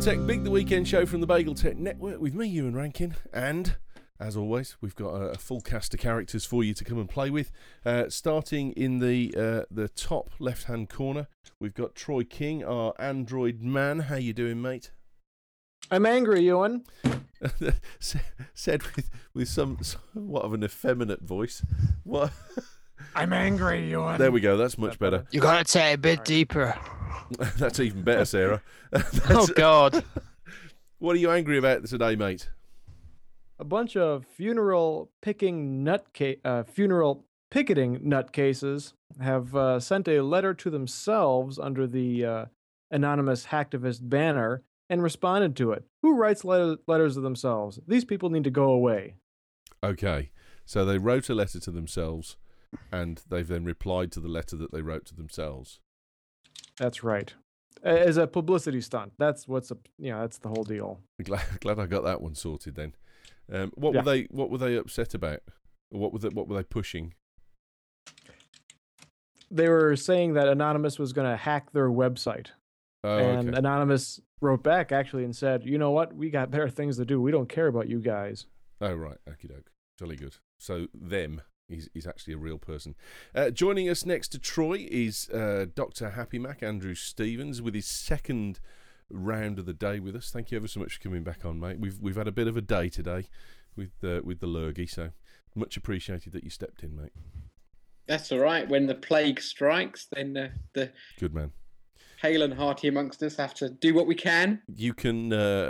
Tech Big, the weekend show from the Bagel Tech Network with me, Ewan Rankin, and as always, we've got a full cast of characters for you to come and play with. Starting in the top left-hand corner, we've got Troy King, our android man. How you doing, mate? I'm angry, Ewan. Said with somewhat of an effeminate voice. What? I'm angry, Ewan. There we go. That's much better. You gotta take a bit deeper. That's even better, Sarah. Oh God! What are you angry about today, mate? A bunch of funeral picketing nutcases have sent a letter to themselves under the anonymous hacktivist banner and responded to it. Who writes letters to themselves? These people need to go away. Okay, so they wrote a letter to themselves, and they've then replied to the letter that they wrote to themselves. That's right. As a publicity stunt. That's that's the whole deal. Glad I got that one sorted then. What were they upset about? What were they pushing? They were saying that Anonymous was going to hack their website. Oh, and okay. Anonymous wrote back actually and said, "You know what? We got better things to do. We don't care about you guys." Oh, right. Okie doke. Jolly good. So them is actually a real person. Joining us next to Troy is Dr. Happy Mac, Andrew Stevens, with his second round of the day with us. Thank you ever so much for coming back on, mate. We've had a bit of a day today with the lurgy, so much appreciated that you stepped in, mate. That's all right. When the plague strikes, then the good man. Hale and hearty amongst us have to do what we can. You can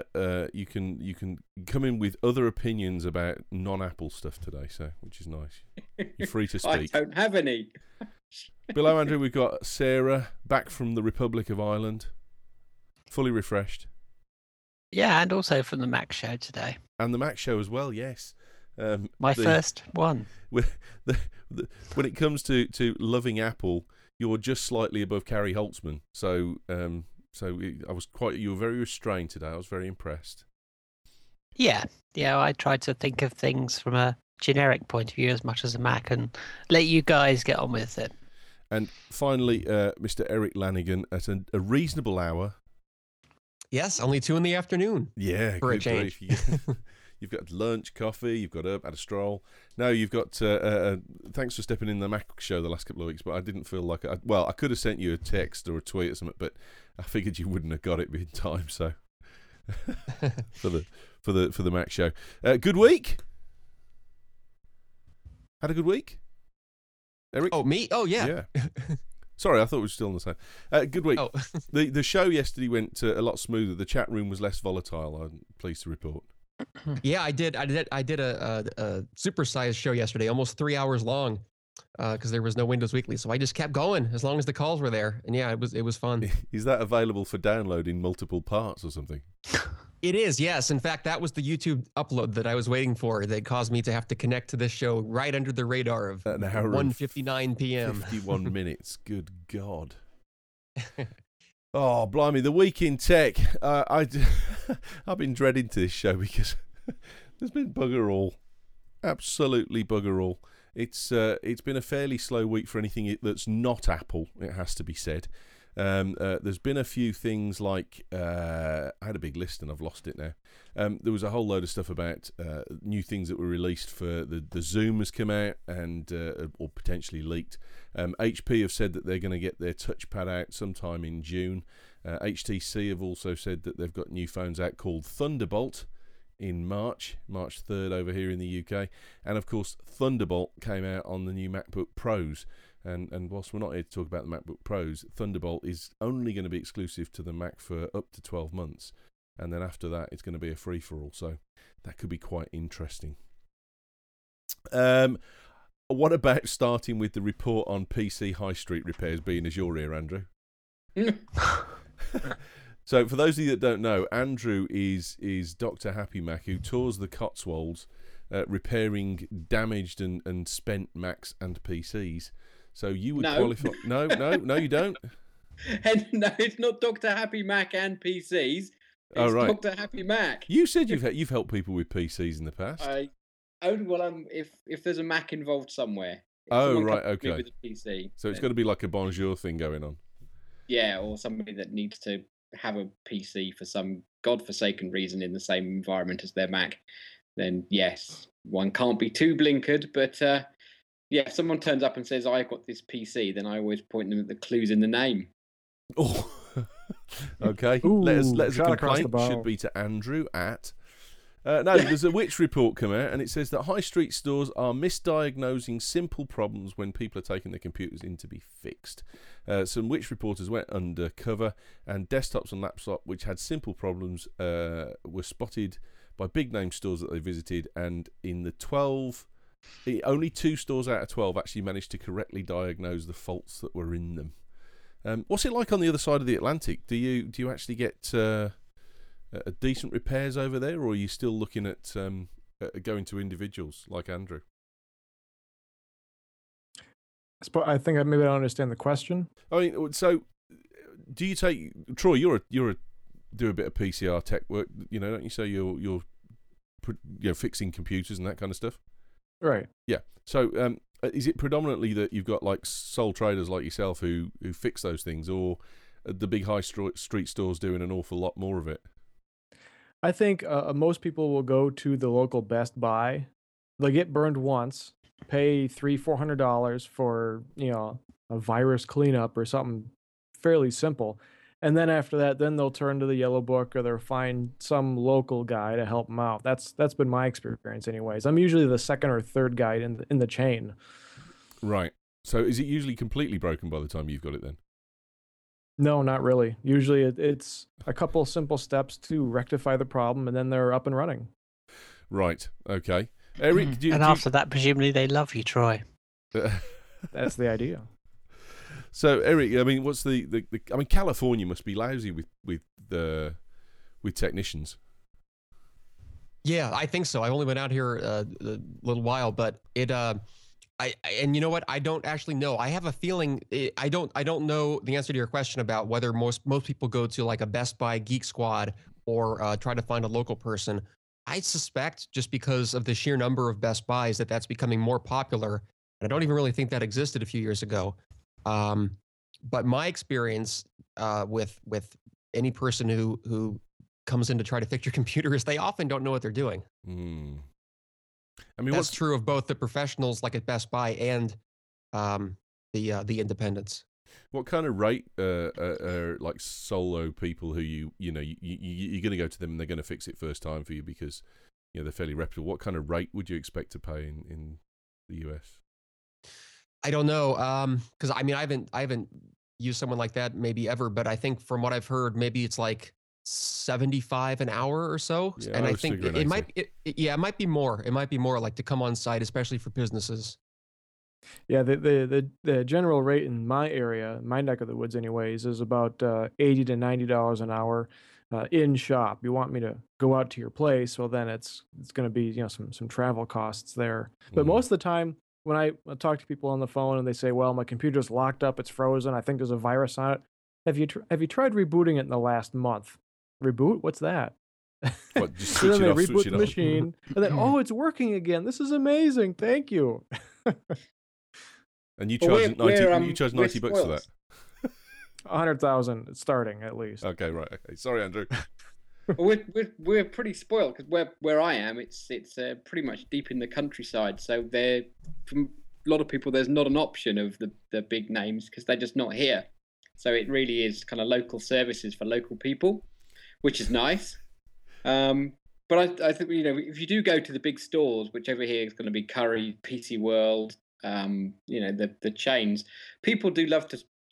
come in with other opinions about non-Apple stuff today, so which is nice. You're free to speak. I don't have any. Below Andrew, we've got Sarah back from the Republic of Ireland, fully refreshed. Yeah, and also from the Mac Show today. And the Mac Show as well, yes. My first one. When it comes to loving Apple, you're just slightly above Carrie Holtzman. So you were very restrained today. I was very impressed. Yeah, I tried to think of things from a generic point of view as much as a Mac and let you guys get on with it. And finally, Mr. Eric Lanigan at a reasonable hour. Yes, only 2 PM. Yeah, for a change. You've got lunch, coffee, you've got up, had a stroll. No, you've got, thanks for stepping in the Mac Show the last couple of weeks, but I didn't feel like, I could have sent you a text or a tweet or something, but I figured you wouldn't have got it in time, so, for the Mac Show. Good week? Had a good week? Eric? Oh, me? Oh, yeah. Sorry, I thought we were still on the same. Good week. Oh. The show yesterday went a lot smoother. The chat room was less volatile, I'm pleased to report. Yeah, I did a supersized show yesterday, almost 3 hours long, because there was no Windows Weekly. So I just kept going as long as the calls were there, and yeah, it was fun. Is that available for download in multiple parts or something? It is, yes. In fact, that was the YouTube upload that I was waiting for. That caused me to have to connect to this show right under the radar of 1:59 p.m. 51 minutes. Good God. Oh, blimey, the week in tech. I've been dreading to this show because there's been bugger all. Absolutely bugger all. It's been a fairly slow week for anything that's not Apple, it has to be said. There's been a few things like, I had a big list and I've lost it now. There was a whole load of stuff about new things that were released for the Zoom has come out and or potentially leaked. HP have said that they're going to get their touchpad out sometime in June. HTC have also said that they've got new phones out called Thunderbolt in March 3rd over here in the UK. And of course, Thunderbolt came out on the new MacBook Pros. And whilst we're not here to talk about the MacBook Pros, Thunderbolt is only going to be exclusive to the Mac for up to 12 months. And then after that, it's going to be a free-for-all. So that could be quite interesting. What about starting with the report on PC high street repairs being as you're here, Andrew? So for those of you that don't know, Andrew is Dr. Happy Mac, who tours the Cotswolds repairing damaged and spent Macs and PCs. So you would qualify... No, you don't. And no, it's not Dr. Happy Mac and PCs. It's right. Dr. Happy Mac. You said you've helped people with PCs in the past. If there's a Mac involved somewhere. Oh, right, okay. With a PC, so it's got to be like a bonjour thing going on. Yeah, or somebody that needs to have a PC for some godforsaken reason in the same environment as their Mac, then yes, one can't be too blinkered. But yeah, if someone turns up and says, I've got this PC, then I always point them at the clues in the name. Oh, okay. Ooh, let us a shot across the complaint. Should bow. be to Andrew at. No, there's a Which report come out, and it says that high street stores are misdiagnosing simple problems when people are taking their computers in to be fixed. Some Which reporters went undercover, and desktops and laptops which had simple problems were spotted by big name stores that they visited, and in the 12, only 2 stores out of 12 actually managed to correctly diagnose the faults that were in them. What's it like on the other side of the Atlantic? Do you actually get decent repairs over there, or are you still looking at going to individuals like Andrew? I think maybe I don't understand the question. I mean, so do you take Troy? You're a do a bit of PCR tech work, don't you? So you're fixing computers and that kind of stuff. Right. Yeah. So is it predominantly that you've got like sole traders like yourself who fix those things, or are the big high street stores doing an awful lot more of it? I think most people will go to the local Best Buy. They'll get burned once, pay $300-400 for a virus cleanup or something fairly simple, and then after that, then they'll turn to the Yellow Book or they'll find some local guy to help them out. That's been my experience, anyways. I'm usually the second or third guy in the chain. Right. So is it usually completely broken by the time you've got it then? No, not really. Usually it's a couple simple steps to rectify the problem, and then they're up and running. Right. Okay. Eric, after that, presumably they love you, Troy. That's the idea. So, Eric, I mean, what's I mean, California must be lousy with technicians. Yeah, I think so. I've only been out here a little while, but and you know what? I don't actually know. I have a feeling I don't know the answer to your question about whether most people go to like a Best Buy Geek Squad or try to find a local person. I suspect just because of the sheer number of Best Buys that's becoming more popular. And I don't even really think that existed a few years ago. But my experience with any person who comes in to try to fix your computer is they often don't know what they're doing. I mean, that's true of both the professionals like at Best Buy and the independents. What kind of rate are like solo people who you're going to go to them and they're going to fix it first time for you because they're fairly reputable? What kind of rate would you expect to pay in the US? I don't know, because I mean I haven't used someone like that maybe ever, but I think from what I've heard, maybe it's like $75 an hour or so, yeah, and I think it might be more. It might be more like to come on site, especially for businesses. Yeah, the general rate in my area, my neck of the woods, anyways, is about $80 to $90 an hour in shop. You want me to go out to your place? Well, then it's going to be some travel costs there. But most of the time, when I talk to people on the phone and they say, "Well, my computer's locked up, it's frozen. I think there's a virus on it." Have you tried rebooting it in the last month? Reboot? What's that? What, just So switch then it they off, switch reboot it the on? machine, and then it's working again. This is amazing. Thank you. And you charge $90 bucks for that? 100,000 starting at least. Okay, right. Okay, sorry, Andrew. We're pretty spoiled because where I am, it's pretty much deep in the countryside. So from a lot of people, there's not an option of the big names because they're just not here. So it really is kind of local services for local people, which is nice. But I think if you do go to the big stores, which over here is going to be Curry, PC World, the chains, people do love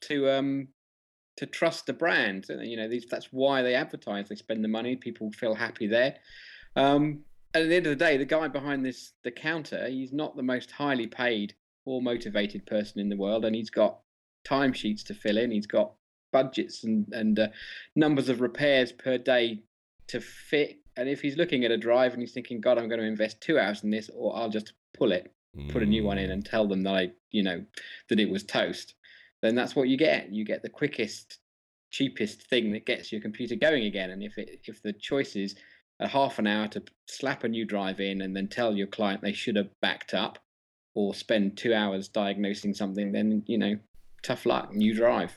to trust the brand. That's why they advertise. They spend the money. People feel happy there. And at the end of the day, the guy behind the counter, he's not the most highly paid or motivated person in the world, and he's got timesheets to fill in. He's got budgets and numbers of repairs per day to fit. And if he's looking at a drive and he's thinking, God, I'm going to invest 2 hours in this, or I'll just pull it, put a new one in and tell them that that it was toast, then that's what you get. You get the quickest, cheapest thing that gets your computer going again. And if the choice is a half an hour to slap a new drive in and then tell your client they should have backed up, or spend 2 hours diagnosing something, then tough luck, new drive.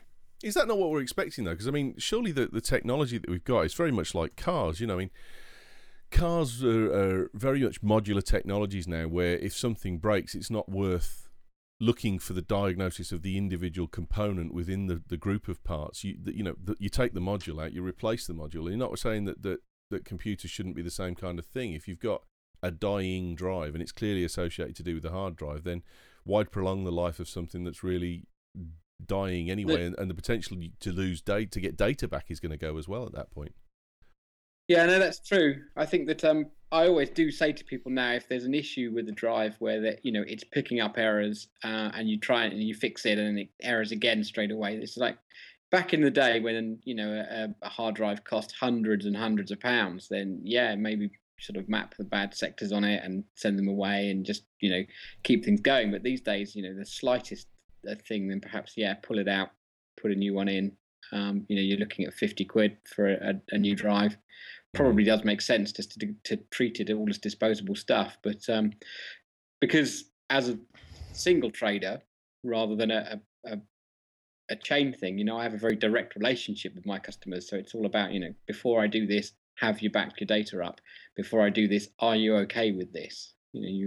Is that not what we're expecting, though? Because, I mean, surely the technology that we've got is very much like cars. You know, I mean, cars are very much modular technologies now, where if something breaks, it's not worth looking for the diagnosis of the individual component within the group of parts. You take the module out, you replace the module. You're not saying that computers shouldn't be the same kind of thing. If you've got a dying drive and it's clearly associated to do with the hard drive, then why prolong the life of something that's really dying anyway? And the potential to lose data, to get data back, is going to go as well at that point. Yeah, no, that's true. I think that I always do say to people now, if there's an issue with the drive where it's picking up errors, and you try it and you fix it and it errors again straight away. It's like back in the day when a hard drive cost hundreds and hundreds of pounds. Then maybe sort of map the bad sectors on it and send them away and just keep things going. But these days, the slightest thing, then perhaps pull it out, put a new one in. You're looking at 50 quid for a new drive. Probably does make sense just to treat it all as disposable stuff. But because as a single trader, rather than a chain thing, I have a very direct relationship with my customers. So it's all about, before I do this, have you backed your data up? Before I do this, are you okay with this? You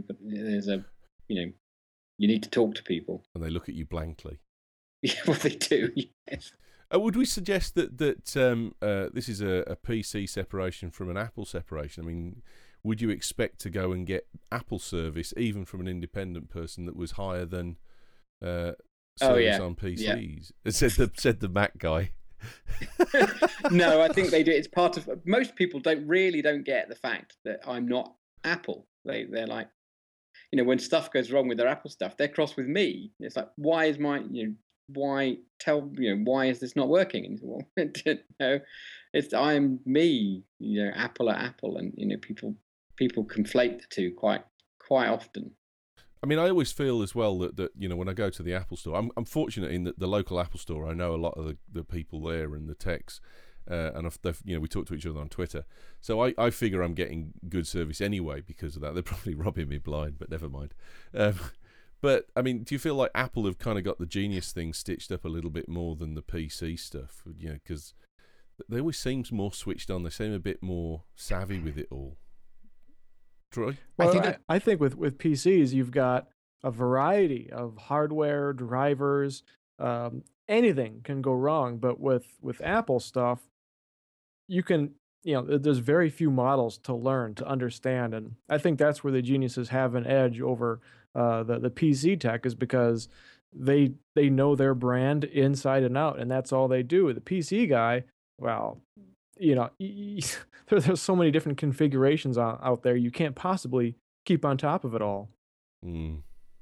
need to talk to people. And they look at you blankly. Yeah, well, they do, yes. Would we suggest that this is a PC separation from an Apple separation? I mean, would you expect to go and get Apple service even from an independent person that was higher than service on PCs? Yeah. Said the Mac guy. No, I think they do. It's part of most people don't get the fact that I'm not Apple. They're like, when stuff goes wrong with their Apple stuff, they're cross with me. It's like, why is my why is this not working? And well, I'm me, Apple at Apple, and people conflate the two quite often. I mean, I always feel as well that when I go to the Apple store, I'm fortunate in that the local Apple store, I know a lot of the people there and the techs, and we talk to each other on Twitter, so I figure I'm getting good service anyway because of that. They're probably robbing me blind, but never mind. But, I mean, do you feel like Apple have kind of got the Genius thing stitched up a little bit more than the PC stuff? Because they always seem more switched on. They seem a bit more savvy with it all. Troy? Well, I think with PCs, you've got a variety of hardware, drivers, anything can go wrong. But with Apple stuff, you can, there's very few models to learn, to understand. And I think that's where the Geniuses have an edge over the PC tech, is because they know their brand inside and out, and that's all they do. The PC guy, well, there's so many different configurations out there. You can't possibly keep on top of it all. Mm.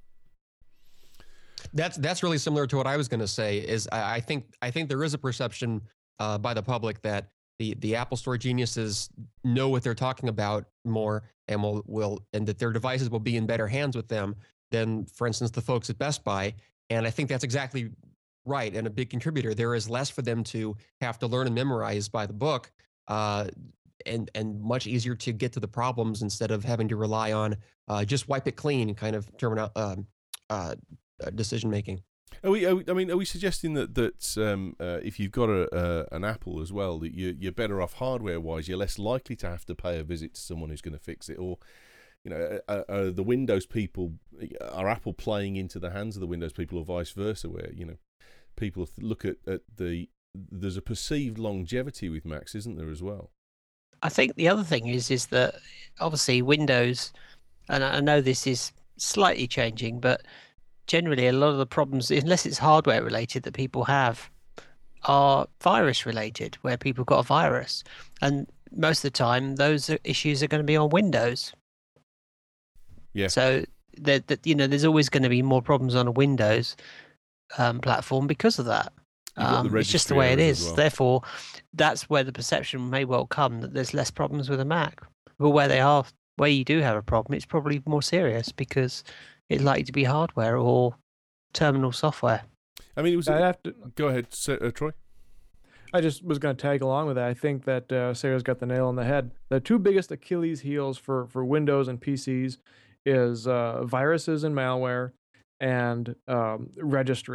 That's really similar to what I was going to say. Is I think there is a perception by the public that the Apple Store geniuses know what they're talking about more, and and that their devices will be in better hands with them than, for instance, the folks at Best Buy. And I think that's exactly right, and a big contributor. There is less for them to have to learn and memorize by the book, and much easier to get to the problems instead of having to rely on just wipe it clean kind of decision making. Are we suggesting that if you've got an Apple as well, that you're better off hardware wise? You're less likely to have to pay a visit to someone who's going to fix it, or the Windows people, are Apple playing into the hands of the Windows people, or vice versa, where people look at there's a perceived longevity with Macs, isn't there, as well? I think the other thing is that obviously Windows, and I know this is slightly changing, but generally a lot of the problems, unless it's hardware related, that people have are virus related, where people got a virus, and most of the time those issues are going to be on Windows. Yeah. So there's always going to be more problems on a Windows platform because of that. It's just the way it is. Well. Therefore, that's where the perception may well come that there's less problems with a Mac. But where you do have a problem, it's probably more serious because it's likely to be hardware or terminal software. I mean, go ahead, Troy. I just was going to tag along with that. I think that Sarah's got the nail on the head. The two biggest Achilles heels for Windows and PCs is viruses and malware, and registry.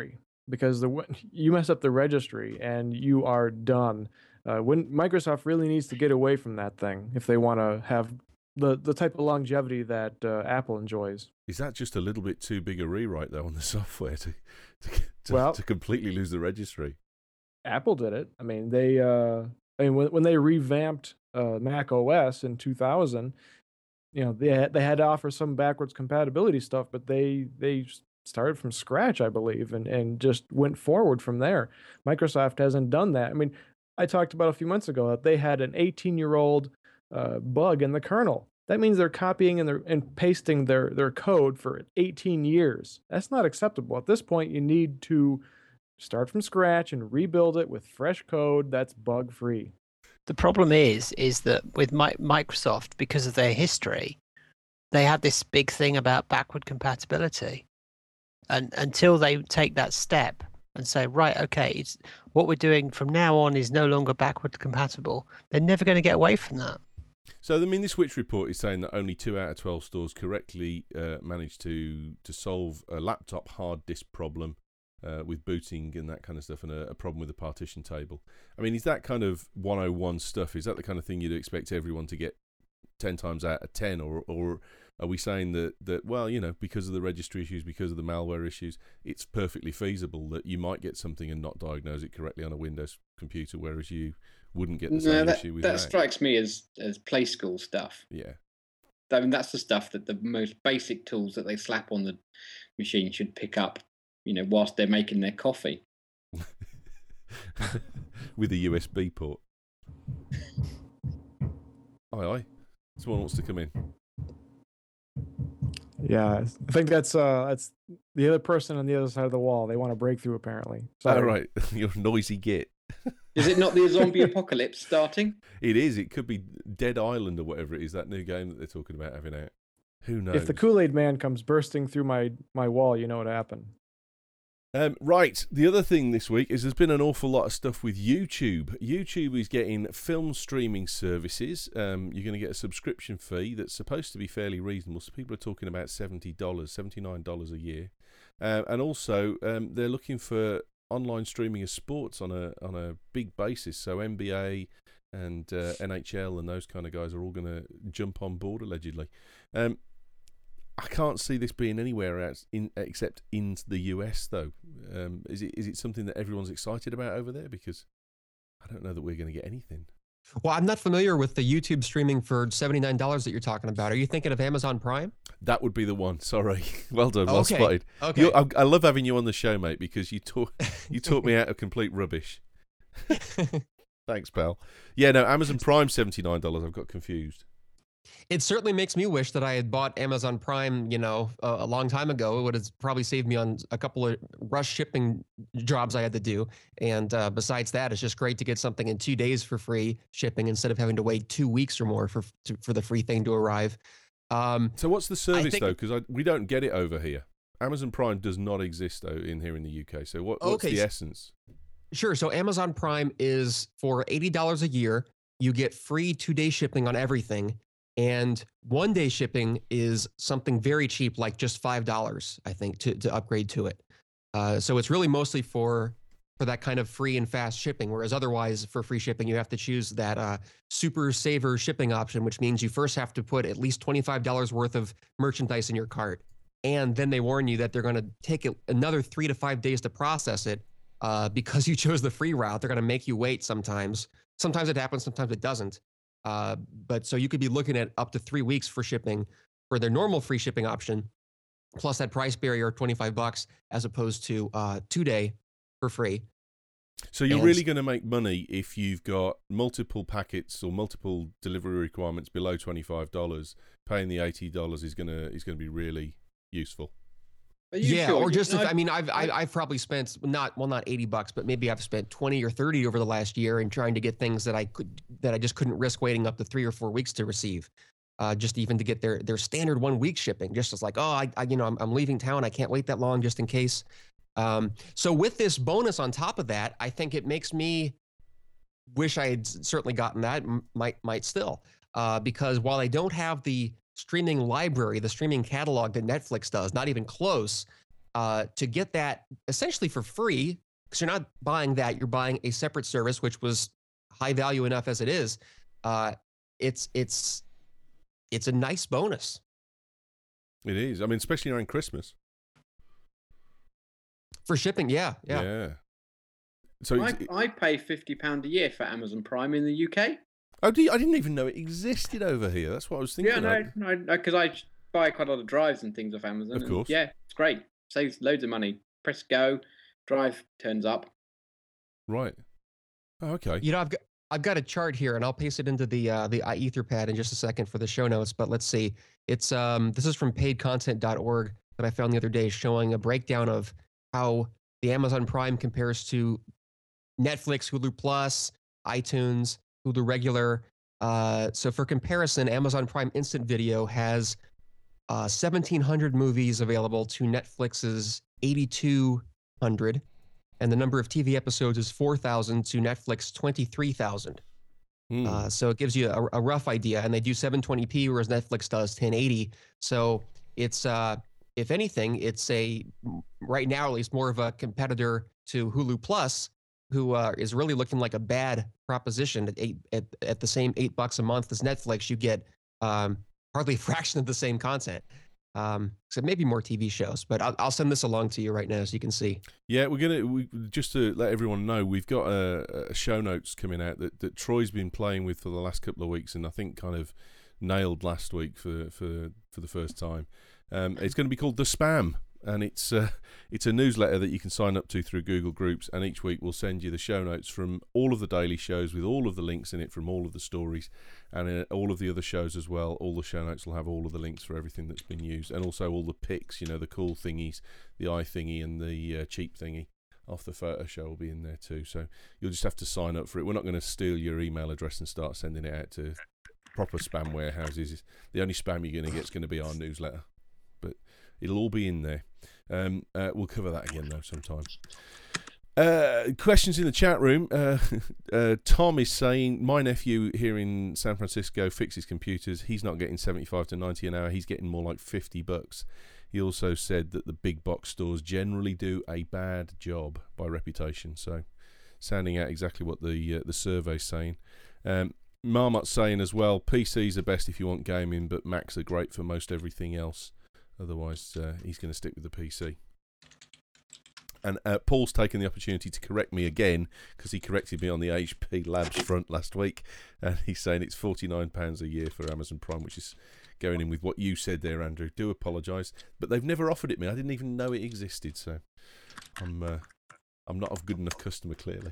because you mess up the registry and you are done. When Microsoft really needs to get away from that thing if they want to have the type of longevity that Apple enjoys. Is that just a little bit too big a rewrite though on the software to completely lose the registry? Apple did it. I mean, when they revamped Mac OS in 2000, they had to offer some backwards compatibility stuff, but they started from scratch, I believe, and just went forward from there. Microsoft hasn't done that. I mean, I talked about a few months ago that they had an 18-year-old bug in the kernel. That means they're copying and pasting their code for 18 years. That's not acceptable. At this point, you need to start from scratch and rebuild it with fresh code that's bug-free. The problem is that with Microsoft, because of their history, they have this big thing about backward compatibility. And until they take that step and say, right, okay, it's what we're doing from now on is no longer backward compatible, they're never going to get away from that. So, I mean, the Switch report is saying that only 2 out of 12 stores correctly managed to solve a laptop hard disk problem with booting and that kind of stuff, and a problem with the partition table. I mean, is that kind of 101 stuff? Is that the kind of thing you'd expect everyone to get 10 times out of 10? Or are we saying that well, because of the registry issues, because of the malware issues, it's perfectly feasible that you might get something and not diagnose it correctly on a Windows computer, whereas you wouldn't get the same issue with that Mac? Strikes me as play school stuff. Yeah. I mean, that's the stuff that the most basic tools that they slap on the machine should pick up, whilst they're making their coffee. With a USB port. Aye. Someone wants to come in. Yeah, I think that's the other person on the other side of the wall. They want to break through, apparently. All right, you're a noisy git. Is it not the zombie apocalypse starting? It is. It could be Dead Island or whatever it is, that new game that they're talking about having out. Who knows? If the Kool-Aid Man comes bursting through my wall, you know what happened. Right, the other thing this week is there's been an awful lot of stuff with YouTube. YouTube is getting film streaming services. You're going to get a subscription fee that's supposed to be fairly reasonable. So people are talking about $70, $79 a year. And also, they're looking for online streaming of sports on a big basis. So NBA and NHL and those kind of guys are all going to jump on board, allegedly. I can't see this being anywhere else except in the US, though. Is it something that everyone's excited about over there? Because I don't know that we're going to get anything. Well, I'm not familiar with the YouTube streaming for $79 that you're talking about. Are you thinking of Amazon Prime? That would be the one. Sorry. Well done. Well Okay. spotted. Okay. I love having you on the show, mate, because you taught me out of complete rubbish. Thanks, pal. Yeah, no, Amazon Prime $79. I've got confused. It certainly makes me wish that I had bought Amazon Prime, a long time ago. It would have probably saved me on a couple of rush shipping jobs I had to do. And besides that, it's just great to get something in 2 days for free shipping instead of having to wait 2 weeks or more for the free thing to arrive. So what's the service, though? Because we don't get it over here. Amazon Prime does not exist, though, in the UK. So what's the essence? Sure. So Amazon Prime is for $80 a year. You get free 2-day shipping on everything. And 1-day shipping is something very cheap, like just $5, I think, to upgrade to it. So it's really mostly for that kind of free and fast shipping, whereas otherwise for free shipping, you have to choose that super saver shipping option, which means you first have to put at least $25 worth of merchandise in your cart. And then they warn you that they're going to take another 3 to 5 days to process it because you chose the free route. They're going to make you wait sometimes. Sometimes it happens, sometimes it doesn't. But so you could be looking at up to 3 weeks for shipping for their normal free shipping option, plus that price barrier of $25 as opposed to 2-day for free. So you're really going to make money if you've got multiple packets or multiple delivery requirements below $25. Paying the $80 is going to be really useful. Yeah, sure? Or just I've probably spent not $80, but maybe I've spent 20 or 30 over the last year in trying to get things that I just couldn't risk waiting up to 3 or 4 weeks to receive. Just even to get their standard 1 week shipping, just as like, I'm leaving town, I can't wait that long just in case. So with this bonus on top of that, I think it makes me wish I had certainly gotten that. Might still, because while I don't have the streaming library, the streaming catalog that Netflix does, not even close. to get that essentially for free, because you're not buying that, you're buying a separate service, which was high value enough as it is. It's a nice bonus. It is. I mean, especially around Christmas. For shipping, yeah. So I pay £50 a year for Amazon Prime in the UK. Oh, I didn't even know it existed over here. That's what I was thinking. Yeah, no, because I buy quite a lot of drives and things off Amazon. Of course. Yeah, it's great. Saves loads of money. Press go, drive turns up. Right. Oh, okay. You know, I've got a chart here, and I'll paste it into the Etherpad in just a second for the show notes. But let's see. It's this is from paidcontent.org that I found the other day, showing a breakdown of how the Amazon Prime compares to Netflix, Hulu Plus, iTunes, Hulu Regular. So for comparison, Amazon Prime Instant Video has 1,700 movies available to Netflix's 8,200. And the number of TV episodes is 4,000 to Netflix 23,000. So it gives you a rough idea. And they do 720p, whereas Netflix does 1080. So it's, if anything, it's right now at least, more of a competitor to Hulu Plus, who is really looking like a bad proposition. At the same $8 a month as Netflix, you get hardly a fraction of the same content. So maybe more TV shows, but I'll send this along to you right now so you can see. Yeah, we just to let everyone know, we've got a show notes coming out that Troy's been playing with for the last couple of weeks, and I think kind of nailed last week for the first time. It's going to be called The Spam, and it's a newsletter that you can sign up to through Google Groups, and each week we'll send you the show notes from all of the daily shows with all of the links in it from all of the stories, and all of the other shows as well. All the show notes will have all of the links for everything that's been used, and also all the pics, the cool thingies, the eye thingy and the cheap thingy off the photo show will be in there too. So you'll just have to sign up for it. We're not going to steal your email address and start sending it out to proper spam warehouses. The only spam you're going to get is going to be our newsletter, but it'll all be in there. We'll cover that again though sometime. Questions in the chat room. Tom is saying, my nephew here in San Francisco fixes computers. He's not getting 75 to 90 an hour. He's getting more like $50. He also said that the big box stores generally do a bad job by reputation. So sounding out exactly what the survey's saying. Marmot's saying as well, PCs are best if you want gaming, but Macs are great for most everything else. Otherwise, he's going to stick with the PC. And Paul's taken the opportunity to correct me again, because he corrected me on the HP Labs front last week. And he's saying it's £49 a year for Amazon Prime, which is going in with what you said there, Andrew. Do apologise. But they've never offered it me. I didn't even know it existed. So I'm not a good enough customer, clearly.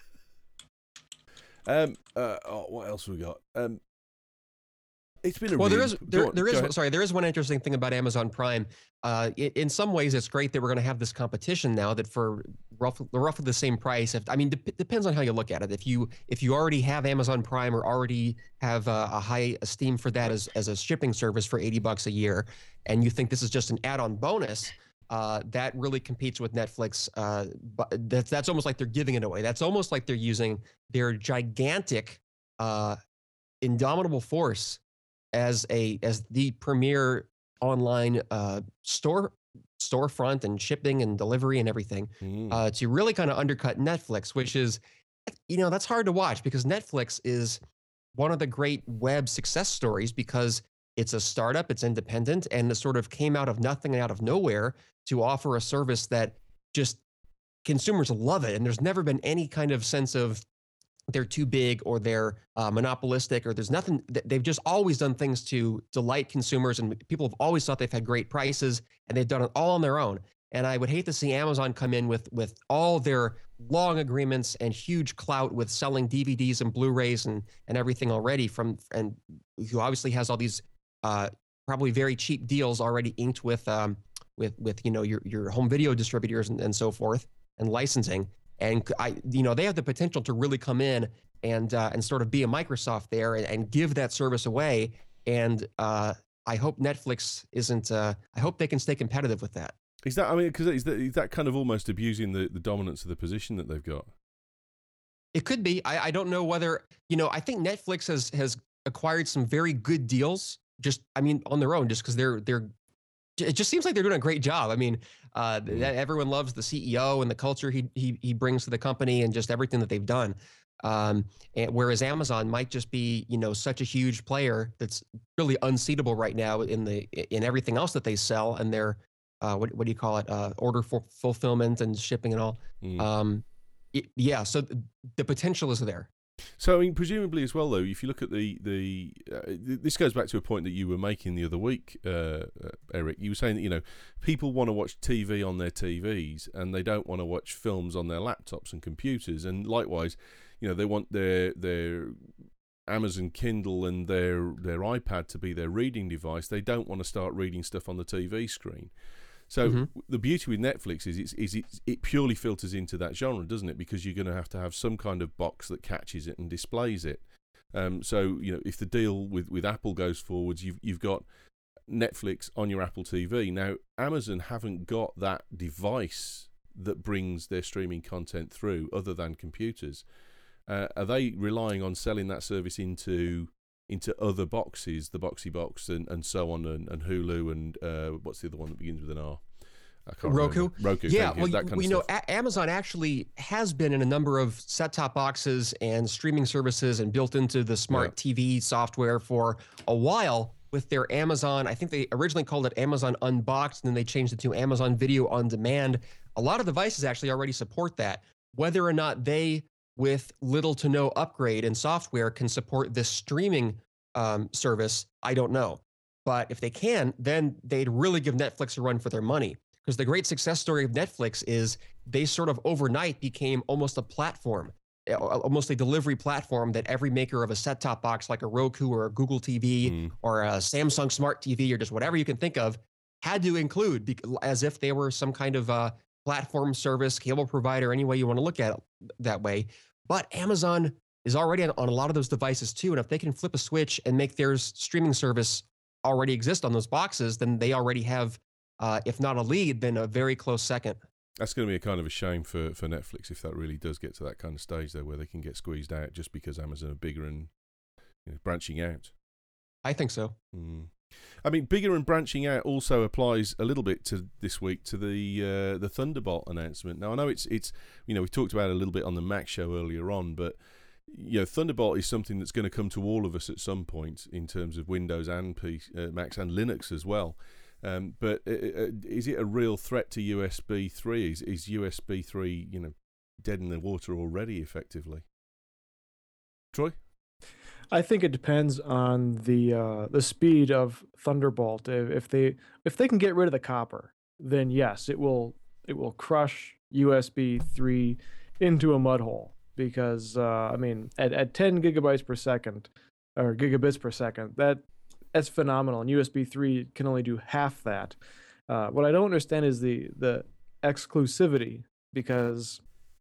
What else have we got? It's been there is one interesting thing about Amazon Prime. In some ways, it's great that we're going to have this competition now that for roughly the same price. Depends on how you look at it. If you already have Amazon Prime or already have a high esteem for that as a shipping service for $80 a year, and you think this is just an add-on bonus, that really competes with Netflix. But that's almost like they're giving it away. That's almost like they're using their gigantic, indomitable force as the premier online storefront and shipping and delivery and everything, to really kind of undercut Netflix, which is, that's hard to watch because Netflix is one of the great web success stories because it's a startup, it's independent, and it sort of came out of nothing and out of nowhere to offer a service that just consumers love it. And there's never been any kind of sense of they're too big or they're monopolistic or there's nothing. They've just always done things to delight consumers, and people have always thought they've had great prices, and they've done it all on their own. And I would hate to see Amazon come in with all their long agreements and huge clout with selling DVDs and Blu-rays and everything already and who obviously has all these probably very cheap deals already inked with your home video distributors and so forth and licensing. And they have the potential to really come in and sort of be a Microsoft there and give that service away. And I hope Netflix isn't. I hope they can stay competitive with that. Is that? Because is that kind of almost abusing the dominance of the position that they've got? It could be. I don't know whether I think Netflix has acquired some very good deals. On their own, just because they're it just seems like they're doing a great job. I mean, everyone loves the CEO and the culture he brings to the company and just everything that they've done. And whereas Amazon might just be, such a huge player that's really unseatable right now in everything else that they sell and their what do you call it? Order for fulfillment and shipping and all. So the potential is there. So, I mean, presumably as well, though, if you look at this goes back to a point that you were making the other week, Eric. You were saying that, people want to watch TV on their TVs and they don't want to watch films on their laptops and computers. And likewise, they want their Amazon Kindle and their iPad to be their reading device. They don't want to start reading stuff on the TV screen. So the beauty with Netflix is it purely filters into that genre, doesn't it? Because you're going to have some kind of box that catches it and displays it. So if the deal with Apple goes forwards, you've got Netflix on your Apple TV. Now Amazon haven't got that device that brings their streaming content through, other than computers. Are they relying on selling that service into other boxes, the Boxy Box and so on, and Hulu and what's the other one that begins with an R? Roku. Roku. Yeah, well, Amazon actually has been in a number of set-top boxes and streaming services and built into the smart TV software for a while with their Amazon. I think they originally called it Amazon Unboxed, and then they changed it to Amazon Video on Demand. A lot of devices actually already support that. Whether or not they, with little to no upgrade in software, can support this streaming service, I don't know. But if they can, then they'd really give Netflix a run for their money. Because the great success story of Netflix is they sort of overnight became almost a platform, almost a delivery platform that every maker of a set-top box like a Roku or a Google TV or a Samsung Smart TV or just whatever you can think of had to include, as if they were some kind of platform service, cable provider, any way you want to look at it that way. But Amazon is already on a lot of those devices too. And if they can flip a switch and make their streaming service already exist on those boxes, then they already have, if not a lead, then a very close second. That's going to be a kind of a shame for Netflix if that really does get to that kind of stage there where they can get squeezed out just because Amazon are bigger and branching out. I think so. I mean, bigger and branching out also applies a little bit to this week to the Thunderbolt announcement. Now I know it's we talked about it a little bit on the Mac show earlier on, but Thunderbolt is something that's going to come to all of us at some point in terms of Windows and Macs and Linux as well. But is it a real threat to USB 3? Is USB 3 dead in the water already effectively? Troy? I think it depends on the speed of Thunderbolt. If they can get rid of the copper, then yes, it will crush USB 3 into a mud hole. Because at 10 gigabytes per second or gigabits per second, that's phenomenal. And USB 3 can only do half that. What I don't understand is the exclusivity, because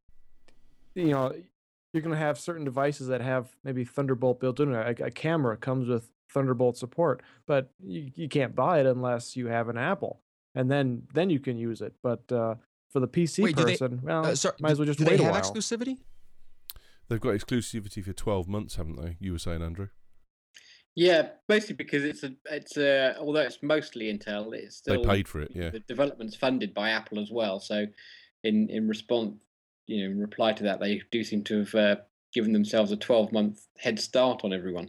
you're going to have certain devices that have maybe Thunderbolt built in. A camera comes with Thunderbolt support, but you can't buy it unless you have an Apple, and then you can use it. But for the PC might as well just wait a while. Do they have exclusivity? They've got exclusivity for 12 months, haven't they? You were saying, Andrew? Yeah, basically because it's although it's mostly Intel, it's still they paid for it. Yeah, the development's funded by Apple as well. So, in response, in reply to that, they do seem to have given themselves a 12-month head start on everyone.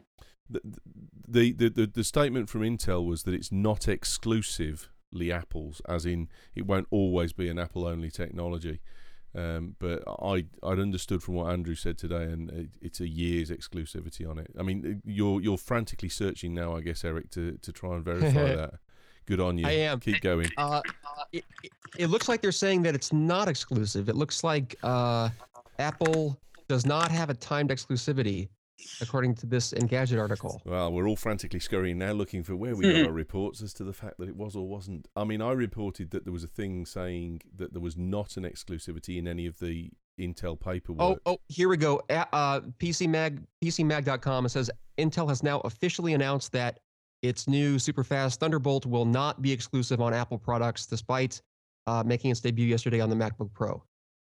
The statement from Intel was that it's not exclusively Apple's, as in it won't always be an Apple-only technology. But I'd understood from what Andrew said today, and it's a year's exclusivity on it. I mean, you're frantically searching now, I guess, Eric, to try and verify that. Good on you. I am. Keep going. It looks like they're saying that it's not exclusive. It looks like Apple does not have a timed exclusivity, according to this Engadget article. Well, we're all frantically scurrying now, looking for where we got our reports as to the fact that it was or wasn't. I mean, I reported that there was a thing saying that there was not an exclusivity in any of the Intel paperwork. Oh, here we go. PCMag.com, it says Intel has now officially announced that its new super-fast Thunderbolt will not be exclusive on Apple products, despite making its debut yesterday on the MacBook Pro.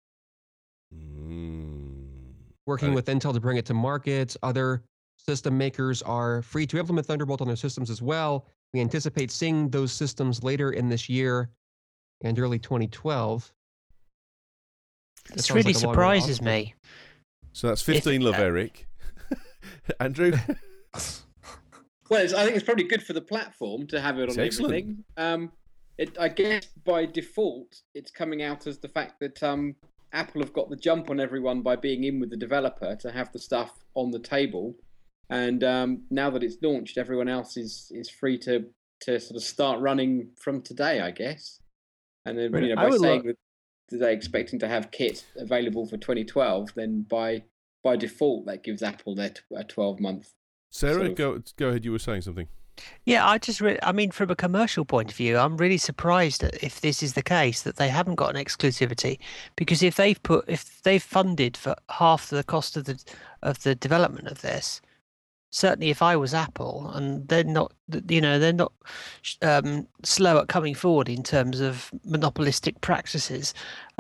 Working with Intel to bring it to market. Other system makers are free to implement Thunderbolt on their systems as well. We anticipate seeing those systems later in this year and early 2012. This really surprises me. So that's 15 love, Eric. Andrew? Well, I think it's probably good for the platform to have it on everything. I guess by default, it's coming out as the fact that Apple have got the jump on everyone by being in with the developer to have the stuff on the table. And now that it's launched, everyone else is free to sort of start running from today, I guess. And then by saying that they're expecting to have kit available for 2012, then by default, that gives Apple their 12-month. Sarah, go ahead. You were saying something. Yeah, I mean, from a commercial point of view, I'm really surprised if this is the case that they haven't got an exclusivity, because if they've funded for half the cost of the development of this, certainly if I was Apple, and they're not slow at coming forward in terms of monopolistic practices.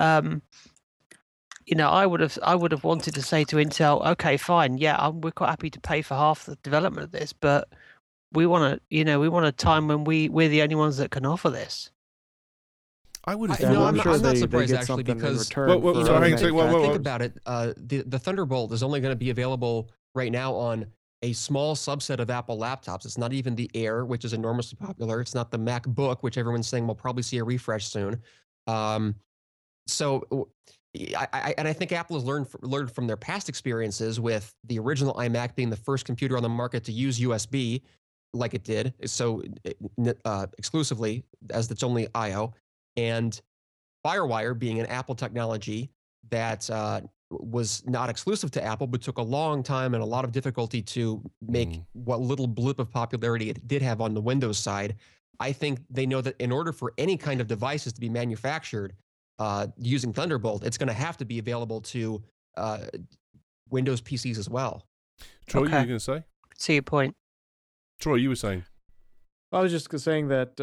I would have wanted to say to Intel, okay, fine, yeah, we're quite happy to pay for half the development of this, but we want a time when we're the only ones that can offer this. I would have. I'm not surprised actually, because think about it. The Thunderbolt is only going to be available right now on a small subset of Apple laptops. It's not even the Air, which is enormously popular. It's not the MacBook, which everyone's saying will probably see a refresh soon. So I think Apple has learned from their past experiences with the original iMac being the first computer on the market to use USB, like it did, so exclusively as its only I/O, and FireWire being an Apple technology that was not exclusive to Apple, but took a long time and a lot of difficulty to make what little blip of popularity it did have on the Windows side. I think they know that in order for any kind of devices to be manufactured using Thunderbolt, it's going to have to be available to Windows PCs as well. Troy, you were going to say? See your point. Troy, you were saying? I was just saying that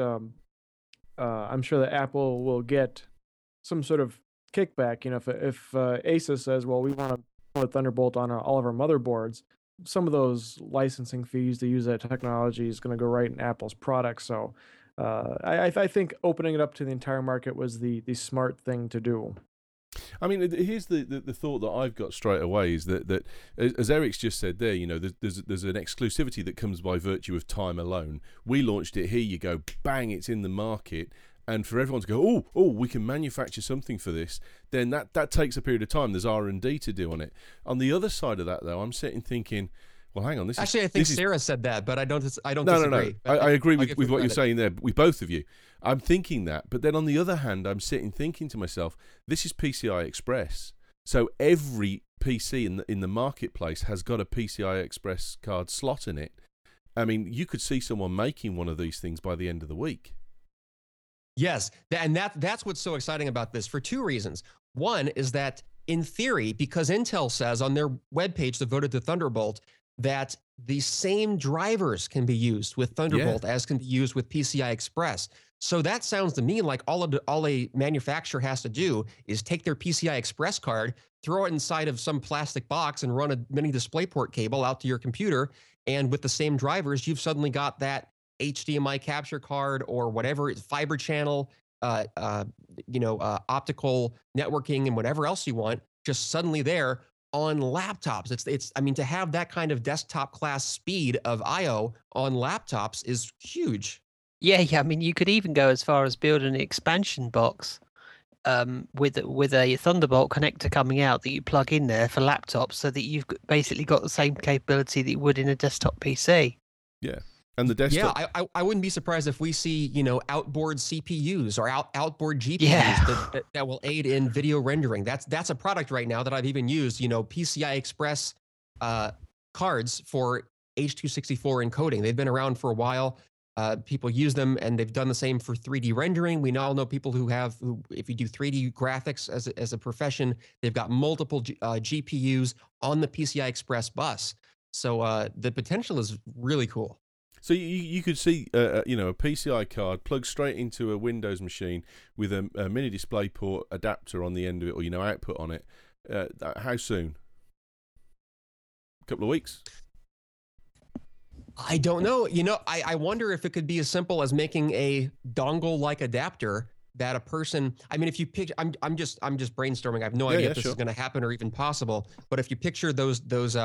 I'm sure that Apple will get some sort of kickback. If Asus says, well, we want to put Thunderbolt on all of our motherboards, some of those licensing fees to use that technology is going to go right in Apple's product. So I think opening it up to the entire market was the smart thing to do. I mean, here's the thought that I've got straight away is that as Eric's just said there, there's an exclusivity that comes by virtue of time alone. We launched it, here you go, bang, it's in the market. And for everyone to go, oh, we can manufacture something for this, then that takes a period of time. There's R&D to do on it. On the other side of that, though, I'm sitting thinking, well, hang on. I think Sarah said that, but I don't disagree. No. I agree with what you're saying there, with both of you. I'm thinking that. But then on the other hand, I'm sitting thinking to myself, this is PCI Express. So every PC in the marketplace has got a PCI Express card slot in it. I mean, you could see someone making one of these things by the end of the week. Yes, and that's what's so exciting about this for two reasons. One is that in theory, because Intel says on their webpage devoted to Thunderbolt that the same drivers can be used with Thunderbolt as can be used with PCI Express. So that sounds to me like all a manufacturer has to do is take their PCI Express card, throw it inside of some plastic box, and run a mini DisplayPort cable out to your computer. And with the same drivers, you've suddenly got that HDMI capture card or whatever, fiber channel, optical networking and whatever else you want, just suddenly there on laptops. It's I mean, to have that kind of desktop class speed of I/O on laptops is huge. Yeah. I mean, you could even go as far as building an expansion box with a Thunderbolt connector coming out that you plug in there for laptops, so that you've basically got the same capability that you would in a desktop PC. Yeah. And the desktop. Yeah, I wouldn't be surprised if we see, outboard CPUs or outboard GPUs that will aid in video rendering. That's a product right now that I've even used, PCI Express cards for H.264 encoding. They've been around for a while. People use them, and they've done the same for 3D rendering. We now know people who if you do 3D graphics as a profession, they've got multiple GPUs on the PCI Express bus. So the potential is really cool. So you could see, a PCI card plugged straight into a Windows machine with a mini DisplayPort adapter on the end of it, or output on it. How soon? A couple of weeks. I don't know. I wonder if it could be as simple as making a dongle-like adapter that a person. I mean, if you pick, I'm just brainstorming. I have no idea if this is going to happen or even possible. But if you picture those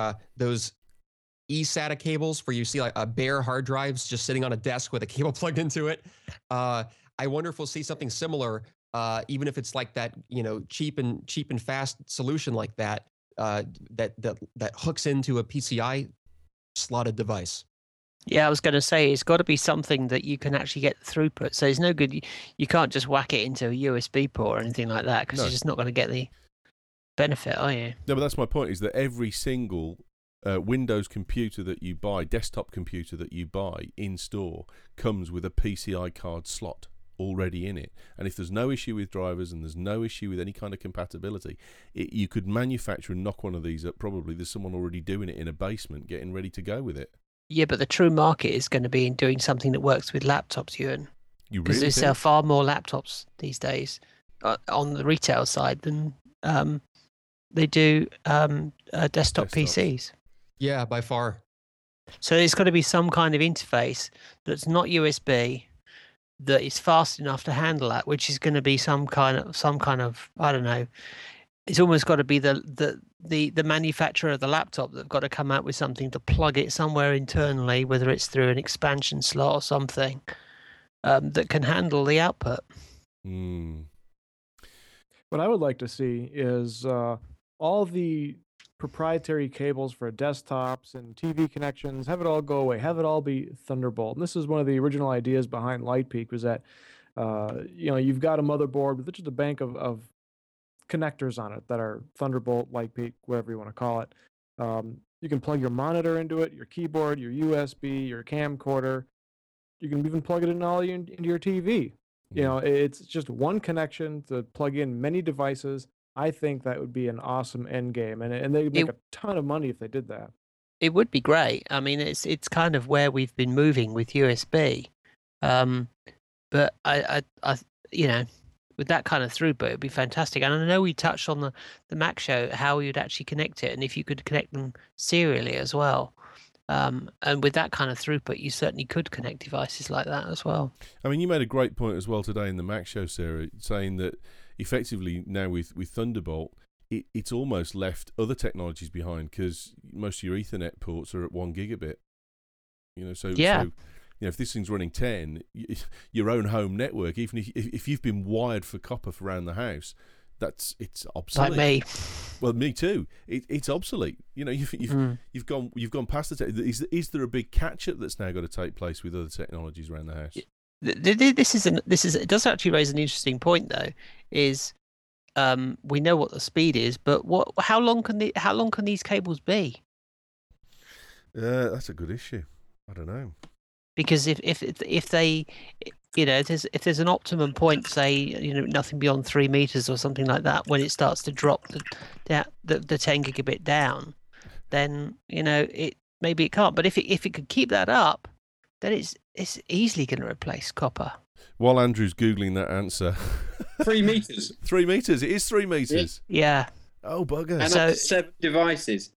eSATA cables where you see like a bare hard drives just sitting on a desk with a cable plugged into it, I wonder if we'll see something similar. Even if it's like that, cheap and fast solution like that, that hooks into a PCI slotted device. Yeah, I was going to say it's got to be something that you can actually get the throughput. So it's no good. You can't just whack it into a USB port or anything like that because you're just not going to get the benefit, are you? No, but that's my point. Is that every single Windows computer that you buy, desktop computer that you buy in store, comes with a PCI card slot already in it. And if there's no issue with drivers and there's no issue with any kind of compatibility, you could manufacture and knock one of these up. Probably there's someone already doing it in a basement, getting ready to go with it. Yeah, but the true market is going to be in doing something that works with laptops, Ewan. You really because they sell far more laptops these days on the retail side than they do desktop PCs. Yeah, by far. So there's got to be some kind of interface that's not USB, that is fast enough to handle that, which is going to be some kind of I don't know. It's almost got to be the manufacturer of the laptop that've got to come out with something to plug it somewhere internally, whether it's through an expansion slot or something that can handle the output. What I would like to see is all the proprietary cables for desktops and TV connections, have it all go away, have it all be Thunderbolt. And this is one of the original ideas behind Lightpeak, was that you've got a motherboard with just a bank of connectors on it that are Thunderbolt, Lightpeak, whatever you want to call it. You can plug your monitor into it, your keyboard, your USB, your camcorder. You can even plug it into your TV. It's just one connection to plug in many devices. I think that would be an awesome end game, and they'd make a ton of money if they did that. It would be great. I mean, it's kind of where we've been moving with USB, but I with that kind of throughput, it'd be fantastic. And I know we touched on the Mac show how you'd actually connect it, and if you could connect them serially as well. And with that kind of throughput, you certainly could connect devices like that as well. I mean, you made a great point as well today in the Mac show, Sarah, saying that effectively now with Thunderbolt, it's almost left other technologies behind because most of your Ethernet ports are at 1 gigabit. So if this thing's running 10, your own home network, even if you've been wired for copper around the house, it's obsolete. Like me. Well, me too. It's obsolete. You've gone past the. Is there a big catch up that's now got to take place with other technologies around the house? It does actually raise an interesting point though. Is we know what the speed is, but how long can these cables be? That's a good issue. I don't know. Because if they, if there's an optimum point, say nothing beyond 3 meters or something like that, when it starts to drop the 10 gigabit down, then maybe it can't. But if it could keep that up, then it's easily going to replace copper. While Andrew's googling that answer, 3 meters. 3 meters. It is 3 meters. Yeah. Oh bugger! And up to 7 devices.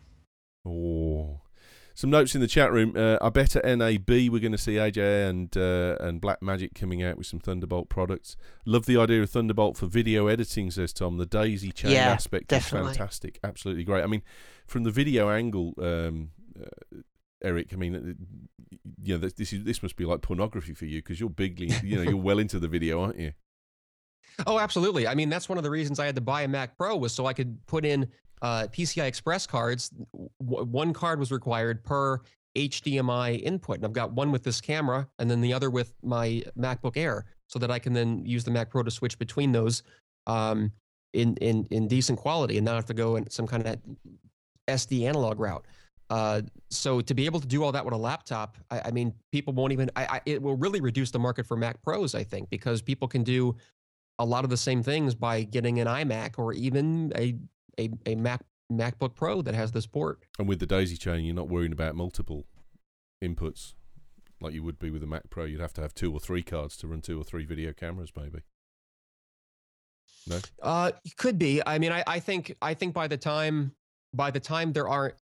Oh. Some notes in the chat room. I bet at NAB we're going to see AJ and Blackmagic coming out with some Thunderbolt products. Love the idea of Thunderbolt for video editing, says Tom. The daisy chain aspect definitely is fantastic. Absolutely great. I mean, from the video angle, Eric, I mean, this must be like pornography for you because you're bigly, you're well into the video, aren't you? Oh, absolutely. I mean, that's one of the reasons I had to buy a Mac Pro was so I could put in PCI Express cards. One card was required per HDMI input, and I've got one with this camera and then the other with my MacBook Air, so that I can then use the Mac Pro to switch between those in decent quality and not have to go in some kind of SD analog route. So to be able to do all that with a laptop, I mean, people won't even. It will really reduce the market for Mac Pros, I think, because people can do a lot of the same things by getting an iMac or even a MacBook Pro that has this port. And with the daisy chain, you're not worrying about multiple inputs like you would be with a Mac Pro. You'd have to have 2 or 3 cards to run 2 or 3 video cameras, maybe. No? It could be. I mean, I think by the time there aren't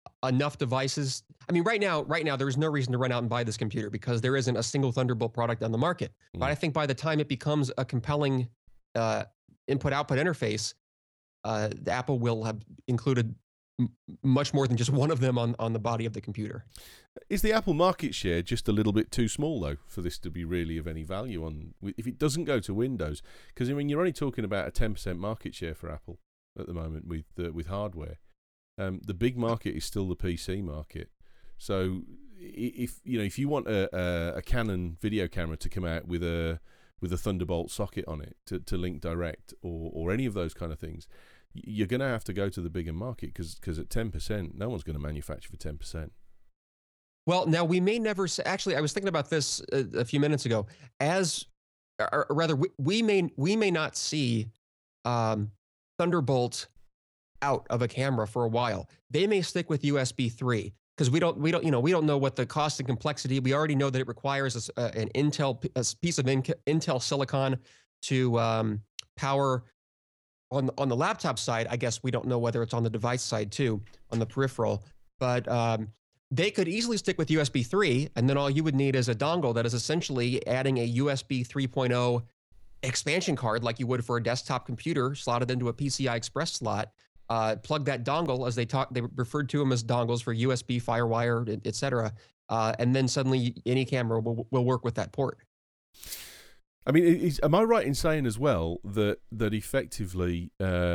enough devices. I mean, right now, there is no reason to run out and buy this computer because there isn't a single Thunderbolt product on the market. But I think by the time it becomes a compelling input-output interface, Apple will have included much more than just one of them on the body of the computer. Is the Apple market share just a little bit too small, though, for this to be really of any value on if it doesn't go to Windows? Because, I mean, you're only talking about a 10% market share for Apple at the moment with hardware. The big market is still the PC market. So if you want a Canon video camera to come out with a Thunderbolt socket on it to link direct or any of those kind of things, you're going to have to go to the bigger market because at 10%, no one's going to manufacture for 10%. Well, now we may never actually. I was thinking about this a few minutes ago. Or rather, we may not see Thunderbolt out of a camera for a while. They may stick with USB 3 because we don't know what the cost and complexity. We already know that it requires a piece of Intel silicon to power. On the laptop side, I guess we don't know whether it's on the device side too, on the peripheral. But they could easily stick with USB 3, and then all you would need is a dongle that is essentially adding a USB 3.0 expansion card like you would for a desktop computer, slotted into a PCI Express slot. Plug that dongle, as they referred to them as dongles for USB, FireWire, etc. And then suddenly any camera will work with that port. I mean, am I right in saying as well that effectively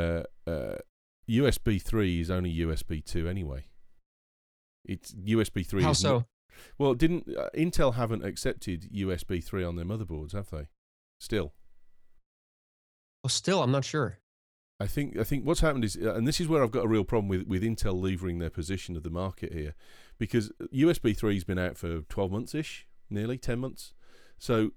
USB 3 is only USB 2 anyway? It's USB 3. How so? Well, didn't Intel haven't accepted USB 3 on their motherboards, have they? Still. Well, still, I'm not sure. I think what's happened is, and this is where I've got a real problem with Intel levering their position of the market here, because USB 3 has been out for 12 months-ish, nearly 10 months. So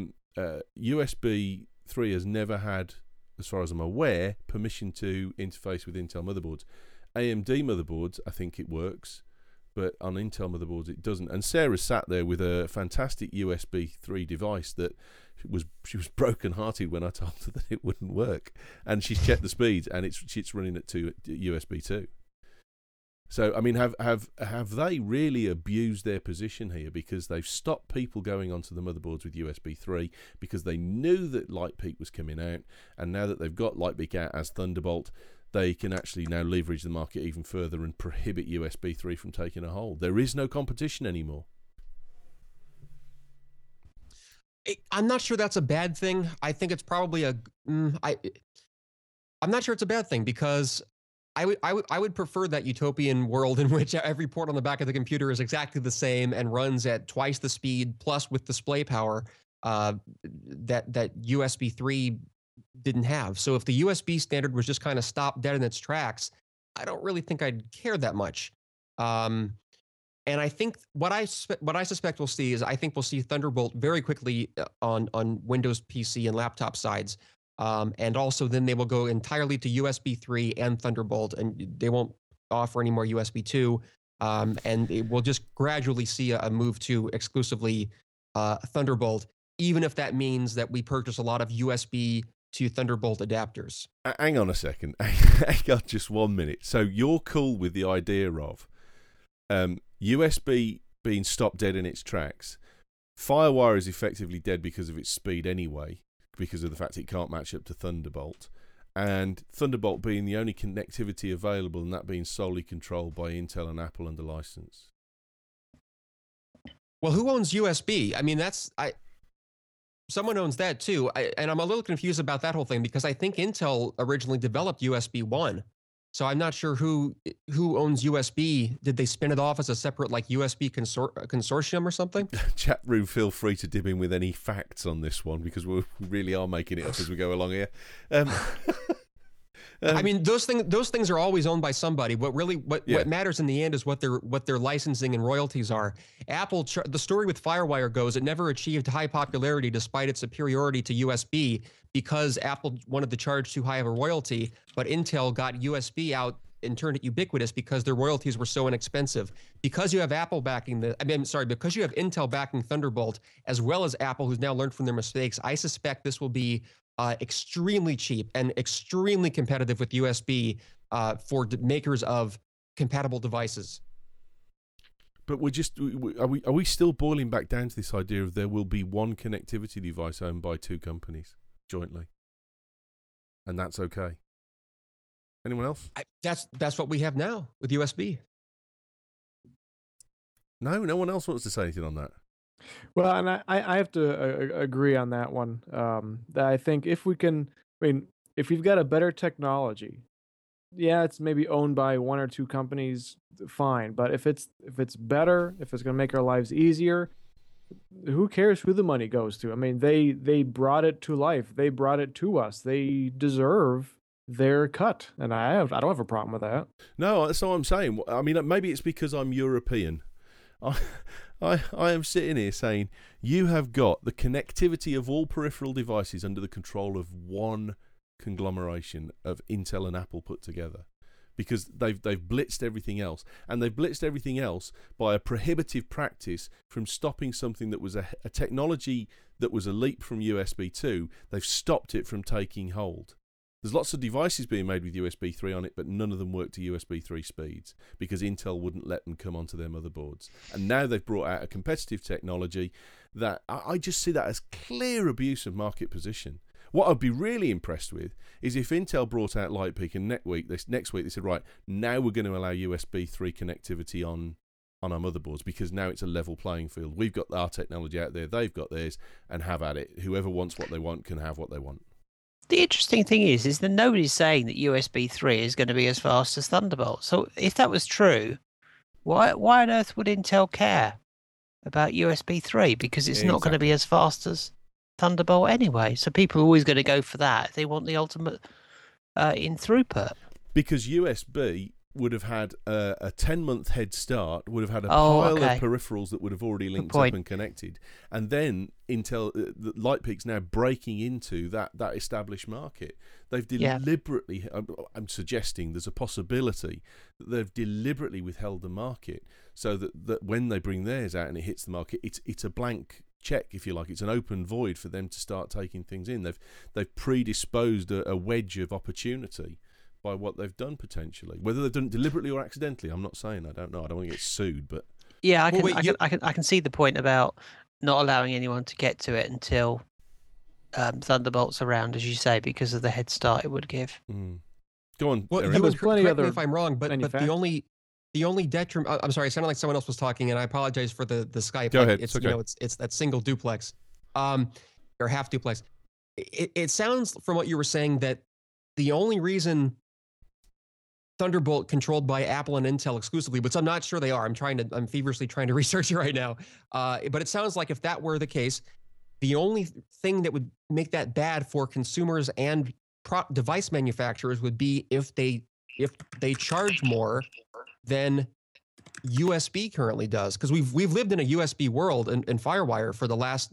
USB 3 has never had, as far as I'm aware, permission to interface with Intel motherboards. AMD motherboards, I think it works, but on Intel motherboards it doesn't. And Sarah sat there with a fantastic USB 3 device that she was broken-hearted when I told her that it wouldn't work. And she's checked the speeds, and it's running at USB 2. So, I mean, have they really abused their position here because they've stopped people going onto the motherboards with USB 3 because they knew that Lightpeak was coming out, and now that they've got Lightpeak out as Thunderbolt, they can actually now leverage the market even further and prohibit USB 3 from taking a hold. There is no competition anymore. I'm not sure that's a bad thing. I think it's probably I'm not sure it's a bad thing because I would prefer that utopian world in which every port on the back of the computer is exactly the same and runs at twice the speed plus with display power that USB 3 didn't have. So if the USB standard was just kind of stopped dead in its tracks, I don't really think I'd care that much. And I think what I suspect we'll see is I think we'll see Thunderbolt very quickly on Windows PC and laptop sides. And also then they will go entirely to USB 3 and Thunderbolt, and they won't offer any more USB 2. And we'll just gradually see a move to exclusively Thunderbolt, even if that means that we purchase a lot of USB to Thunderbolt adapters. Hang on a second. Hang on just 1 minute. So you're cool with the idea of USB being stopped dead in its tracks. FireWire is effectively dead because of its speed anyway, because of the fact it can't match up to Thunderbolt, and Thunderbolt being the only connectivity available and that being solely controlled by Intel and Apple under license. Well, who owns USB? I mean, someone owns that too, and I'm a little confused about that whole thing because I think Intel originally developed USB 1. So I'm not sure who owns USB. Did they spin it off as a separate like USB consortium or something? Chat room, feel free to dip in with any facts on this one because we really are making it up as we go along here. I mean, those things are always owned by somebody. What matters in the end is what their licensing and royalties are. Apple, the story with FireWire goes, it never achieved high popularity despite its superiority to USB because Apple wanted to charge too high of a royalty, but Intel got USB out and turned it ubiquitous because their royalties were so inexpensive. Because you have because you have Intel backing Thunderbolt, as well as Apple, who's now learned from their mistakes, I suspect this will be extremely cheap and extremely competitive with USB for makers of compatible devices. But are we still boiling back down to this idea of there will be one connectivity device owned by two companies jointly, and that's okay? Anyone else? That's what we have now with USB. No one else wants to say anything on that. Well, and I have to agree on that one. That I think if we've got a better technology, yeah, it's maybe owned by one or two companies, fine. But if it's better, if it's going to make our lives easier, who cares who the money goes to? I mean, they brought it to life. They brought it to us. They deserve their cut, and I don't have a problem with that. No, that's all I'm saying. I mean, maybe it's because I'm European. I am sitting here saying you have got the connectivity of all peripheral devices under the control of one conglomeration of Intel and Apple put together, because they've blitzed everything else, and they've blitzed everything else by a prohibitive practice from stopping something that was a technology that was a leap from USB 2. They've stopped it from taking hold. There's lots of devices being made with USB 3 on it, but none of them work to USB 3 speeds because Intel wouldn't let them come onto their motherboards. And now they've brought out a competitive technology that I just see that as clear abuse of market position. What I'd be really impressed with is if Intel brought out Lightpeak and next week they said, right, now we're going to allow USB 3 connectivity on our motherboards, because now it's a level playing field. We've got our technology out there, they've got theirs, and have at it. Whoever wants what they want can have what they want. The interesting thing is that nobody's saying that USB 3 is going to be as fast as Thunderbolt. So if that was true, why on earth would Intel care about USB 3? Because it's not going to be as fast as Thunderbolt anyway. So people are always going to go for that. They want the ultimate in throughput. Because USB would have had a 10-month head start, would have had a pile of peripherals that would have already linked up and connected. And then Intel, Lightpeak's now breaking into that established market. They've deliberately, I'm suggesting there's a possibility that they've deliberately withheld the market so that when they bring theirs out and it hits the market, it's a blank check, if you like. It's an open void for them to start taking things in. They've predisposed a wedge of opportunity by what they've done potentially. Whether they've done it deliberately or accidentally, I'm not saying. I don't know. I don't want to get sued, but yeah, I can see the point about not allowing anyone to get to it until Thunderbolt's around, as you say, because of the head start it would give. Go on. Well, correct me if I'm wrong, but the only detriment. I'm sorry, it sounded like someone else was talking, and I apologize for the Skype. Go ahead. It's okay. It's that single duplex, or half duplex. It sounds from what you were saying that the only reason Thunderbolt controlled by Apple and Intel exclusively, which I'm not sure they are. I'm feverishly trying to research it right now. But it sounds like if that were the case, the only thing that would make that bad for consumers and device manufacturers would be if they charge more than USB currently does. Because we've lived in a USB world in FireWire for the last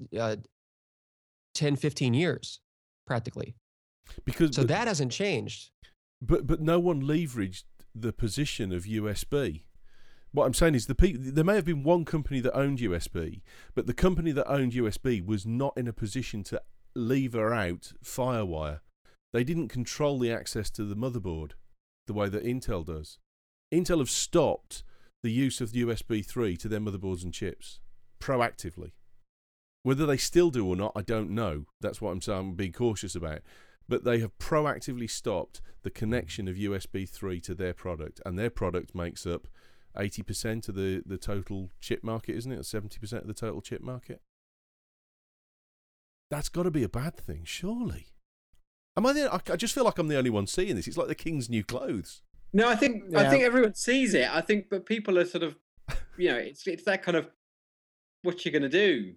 10, 15 years, practically. So that hasn't changed. But no one leveraged the position of USB. What I'm saying is there may have been one company that owned USB, but the company that owned USB was not in a position to lever out FireWire. They didn't control the access to the motherboard the way that Intel does. Intel have stopped the use of USB 3 to their motherboards and chips proactively. Whether they still do or not, I don't know. That's what I'm saying. I'm being cautious about. But they have proactively stopped the connection of USB 3 to their product, and their product makes up 80% of the total chip market, isn't it? Or 70% of the total chip market? That's got to be a bad thing, surely. I just feel like I'm the only one seeing this. It's like the king's new clothes. No, I think everyone sees it. But people are sort of, it's that kind of, what you going to do?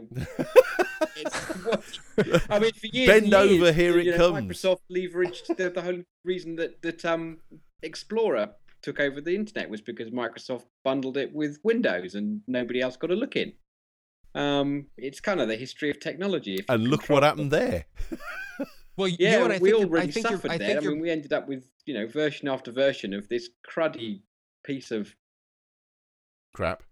For years, bend over, here it comes. Microsoft leveraged the whole reason that Explorer took over the internet was because Microsoft bundled it with Windows and nobody else got a look in. It's kind of the history of technology. And look what happened there. Well, yeah, we all really suffered there. I mean, we ended up with version after version of this cruddy piece of crap.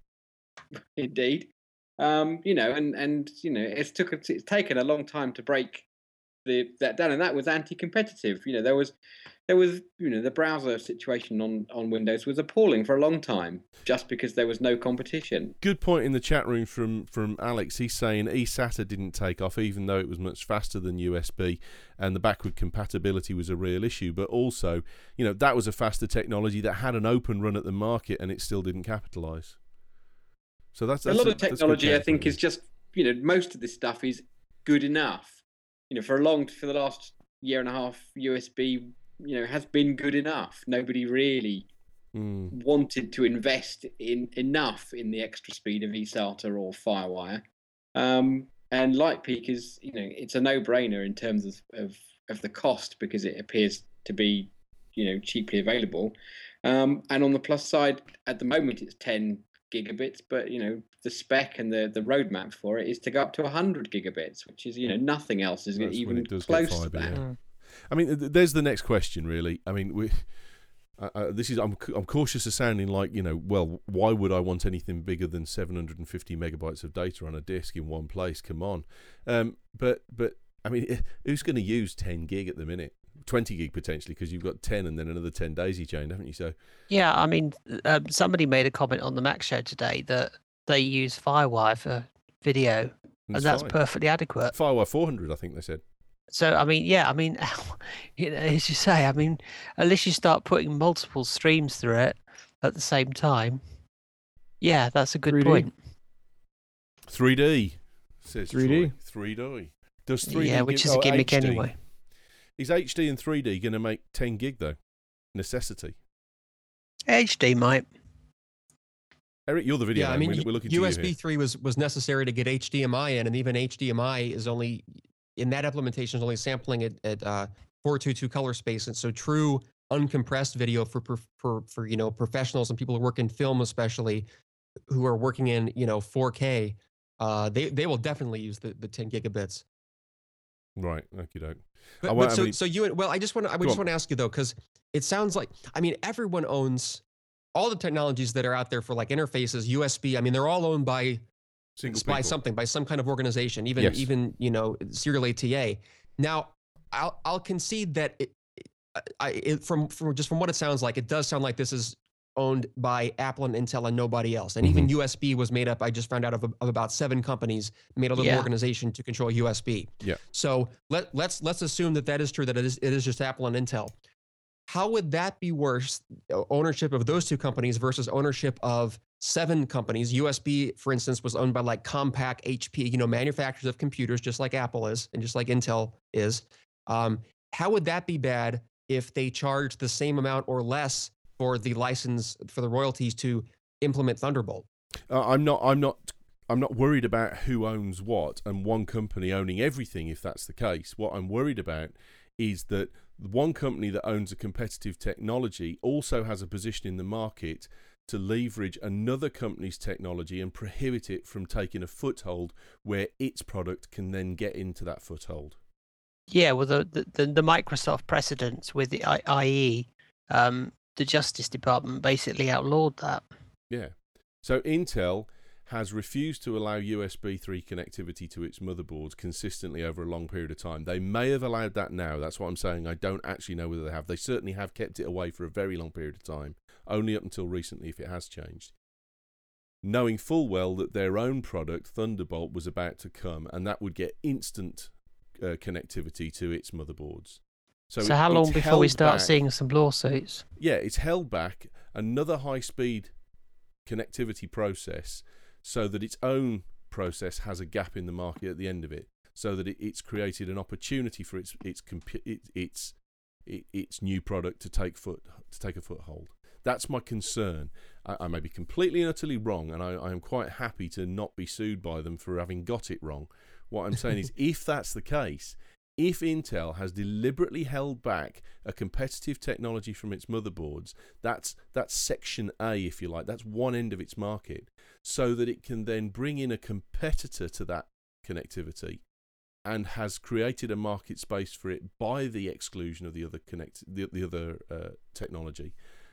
Indeed. It's taken a long time to break that down, and that was anti-competitive. There was the browser situation on Windows was appalling for a long time, just because there was no competition. Good point in the chat room from Alex. He's saying eSATA didn't take off, even though it was much faster than USB, and the backward compatibility was a real issue. But also, that was a faster technology that had an open run at the market, and it still didn't capitalize. So that's a lot of technology. I think is just most of this stuff is good enough. For the last year and a half, USB has been good enough. Nobody really wanted to invest enough in the extra speed of eSATA or FireWire. And LightPeak is it's a no-brainer in terms of the cost, because it appears to be cheaply available. And on the plus side, at the moment it's 10 gigabits, but the spec and the roadmap for it is to go up to 100 gigabits, which is nothing else is even close to that. Yeah. I mean, there's the next question, really. I mean, I'm cautious of sounding like well, why would I want anything bigger than 750 megabytes of data on a disk in one place? Come on, but I mean, who's going to use 10 gig at the minute? 20 gig potentially, because you've got 10 and then another 10 daisy chain, haven't you? So yeah, I mean, somebody made a comment on the Mac show today that they use FireWire for video, and that's fine. Perfectly adequate. FireWire 400, I think they said. So I mean, as you say, I mean, unless you start putting multiple streams through it at the same time, yeah, that's a good 3D. point. 3D says 3D. 3D. Does 3D? Yeah, which is a gimmick HD? Anyway. Is HD and 3D going to make 10 gig though? Necessity. HD might. Eric, you're the video. Yeah, man. I mean, we're looking USB 3 was necessary to get HDMI in, and even HDMI is only in that implementation is only sampling at 422 color space, and so true uncompressed video for professionals and people who work in film, especially who are working in 4K, they will definitely use the 10 gigabits. Right. Okay, doke. I just want to ask you though, because it sounds like, I mean, everyone owns all the technologies that are out there for like interfaces, USB. I mean, they're all owned by some kind of organization, even Serial ATA. Now, I'll concede that from what it sounds like, it does sound like this is owned by Apple and Intel and nobody else. And even USB was made up, I just found out, of about 7 companies made a little organization to control USB. Yeah. So let's assume that is true, that it is just Apple and Intel. How would that be worse, ownership of those 2 companies versus ownership of 7 companies? USB, for instance, was owned by like Compaq, HP, manufacturers of computers, just like Apple is and just like Intel is. How would that be bad if they charge the same amount or less for the license, for the royalties to implement Thunderbolt? I'm not worried about who owns what and one company owning everything, if that's the case. What I'm worried about is that one company that owns a competitive technology also has a position in the market to leverage another company's technology and prohibit it from taking a foothold where its product can then get into that foothold. Yeah, well, the Microsoft precedents with the IE, the Justice Department basically outlawed that. Yeah. So Intel has refused to allow USB 3 connectivity to its motherboards consistently over a long period of time. They may have allowed that now. That's what I'm saying. I don't actually know whether they have. They certainly have kept it away for a very long period of time, only up until recently if it has changed. Knowing full well that their own product, Thunderbolt, was about to come, and that would get instant connectivity to its motherboards. So how long before we start seeing some lawsuits? Yeah, it's held back another high-speed connectivity process so that its own process has a gap in the market at the end of it, so that it's created an opportunity for its new product to take a foothold. That's my concern. I may be completely and utterly wrong, and I am quite happy to not be sued by them for having got it wrong. What I'm saying is, if that's the case, if Intel has deliberately held back a competitive technology from its motherboards, that's section A, if you like, that's one end of its market, so that it can then bring in a competitor to that connectivity and has created a market space for it by the exclusion of the other technology.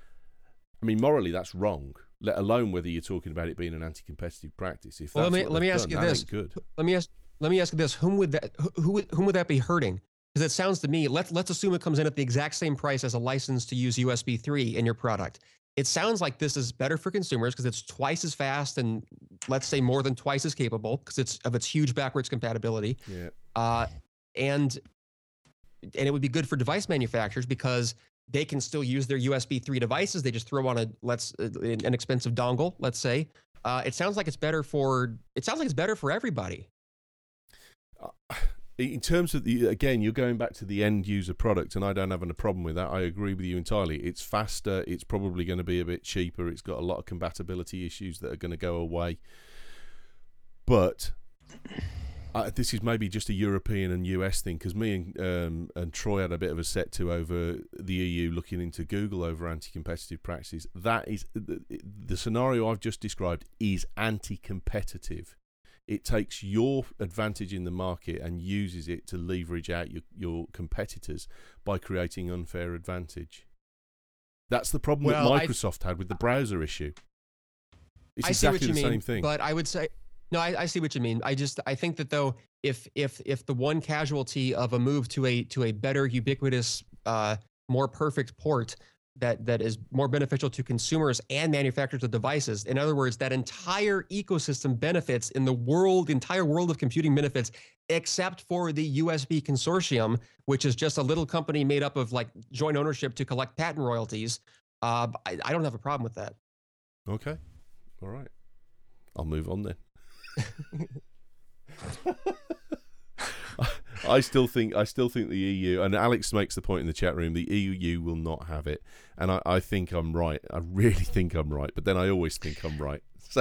I mean, morally, that's wrong, let alone whether you're talking about it being an anti-competitive practice. If let me ask you this. Let me ask you this: whom would that be hurting? Because it sounds to me, let's assume it comes in at the exact same price as a license to use USB 3 in your product. It sounds like this is better for consumers because it's twice as fast and let's say more than twice as capable because it's huge backwards compatibility. Yeah. And it would be good for device manufacturers because they can still use their USB 3 devices. They just throw on an expensive dongle, let's say. It sounds like it's better for everybody. In terms of again, you're going back to the end user product, and I don't have a problem with that. I agree with you entirely. It's faster. It's probably going to be a bit cheaper. It's got a lot of compatibility issues that are going to go away. But this is maybe just a European and US thing, because me and Troy had a bit of a set to over the EU looking into Google over anti-competitive practices. That is the scenario I've just described is anti-competitive. It takes your advantage in the market and uses it to leverage out your competitors by creating unfair advantage. That's the problem that Microsoft had with the browser issue. It's exactly the same thing. But I would say, no, I see what you mean. I think that though, if the one casualty of a move to a better ubiquitous, more perfect port that is more beneficial to consumers and manufacturers of devices. In other words, that entire ecosystem benefits in the entire world of computing benefits, except for the USB consortium, which is just a little company made up of like joint ownership to collect patent royalties. I don't have a problem with that. Okay. All right. I'll move on then. I still think the EU, and Alex makes the point in the chat room, the EU will not have it, and I think I'm right. I really think I'm right, but then I always think I'm right. So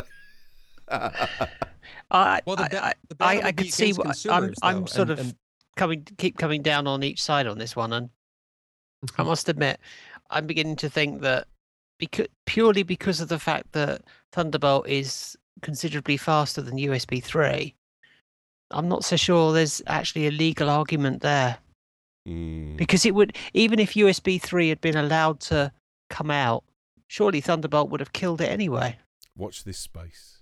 I can see what I'm sort of keep coming down on each side on this one, and I must admit I'm beginning to think that purely because of the fact that Thunderbolt is considerably faster than USB 3. I'm not so sure there's actually a legal argument there. Because it would, even if USB 3 had been allowed to come out, surely Thunderbolt would have killed it anyway. Watch this space.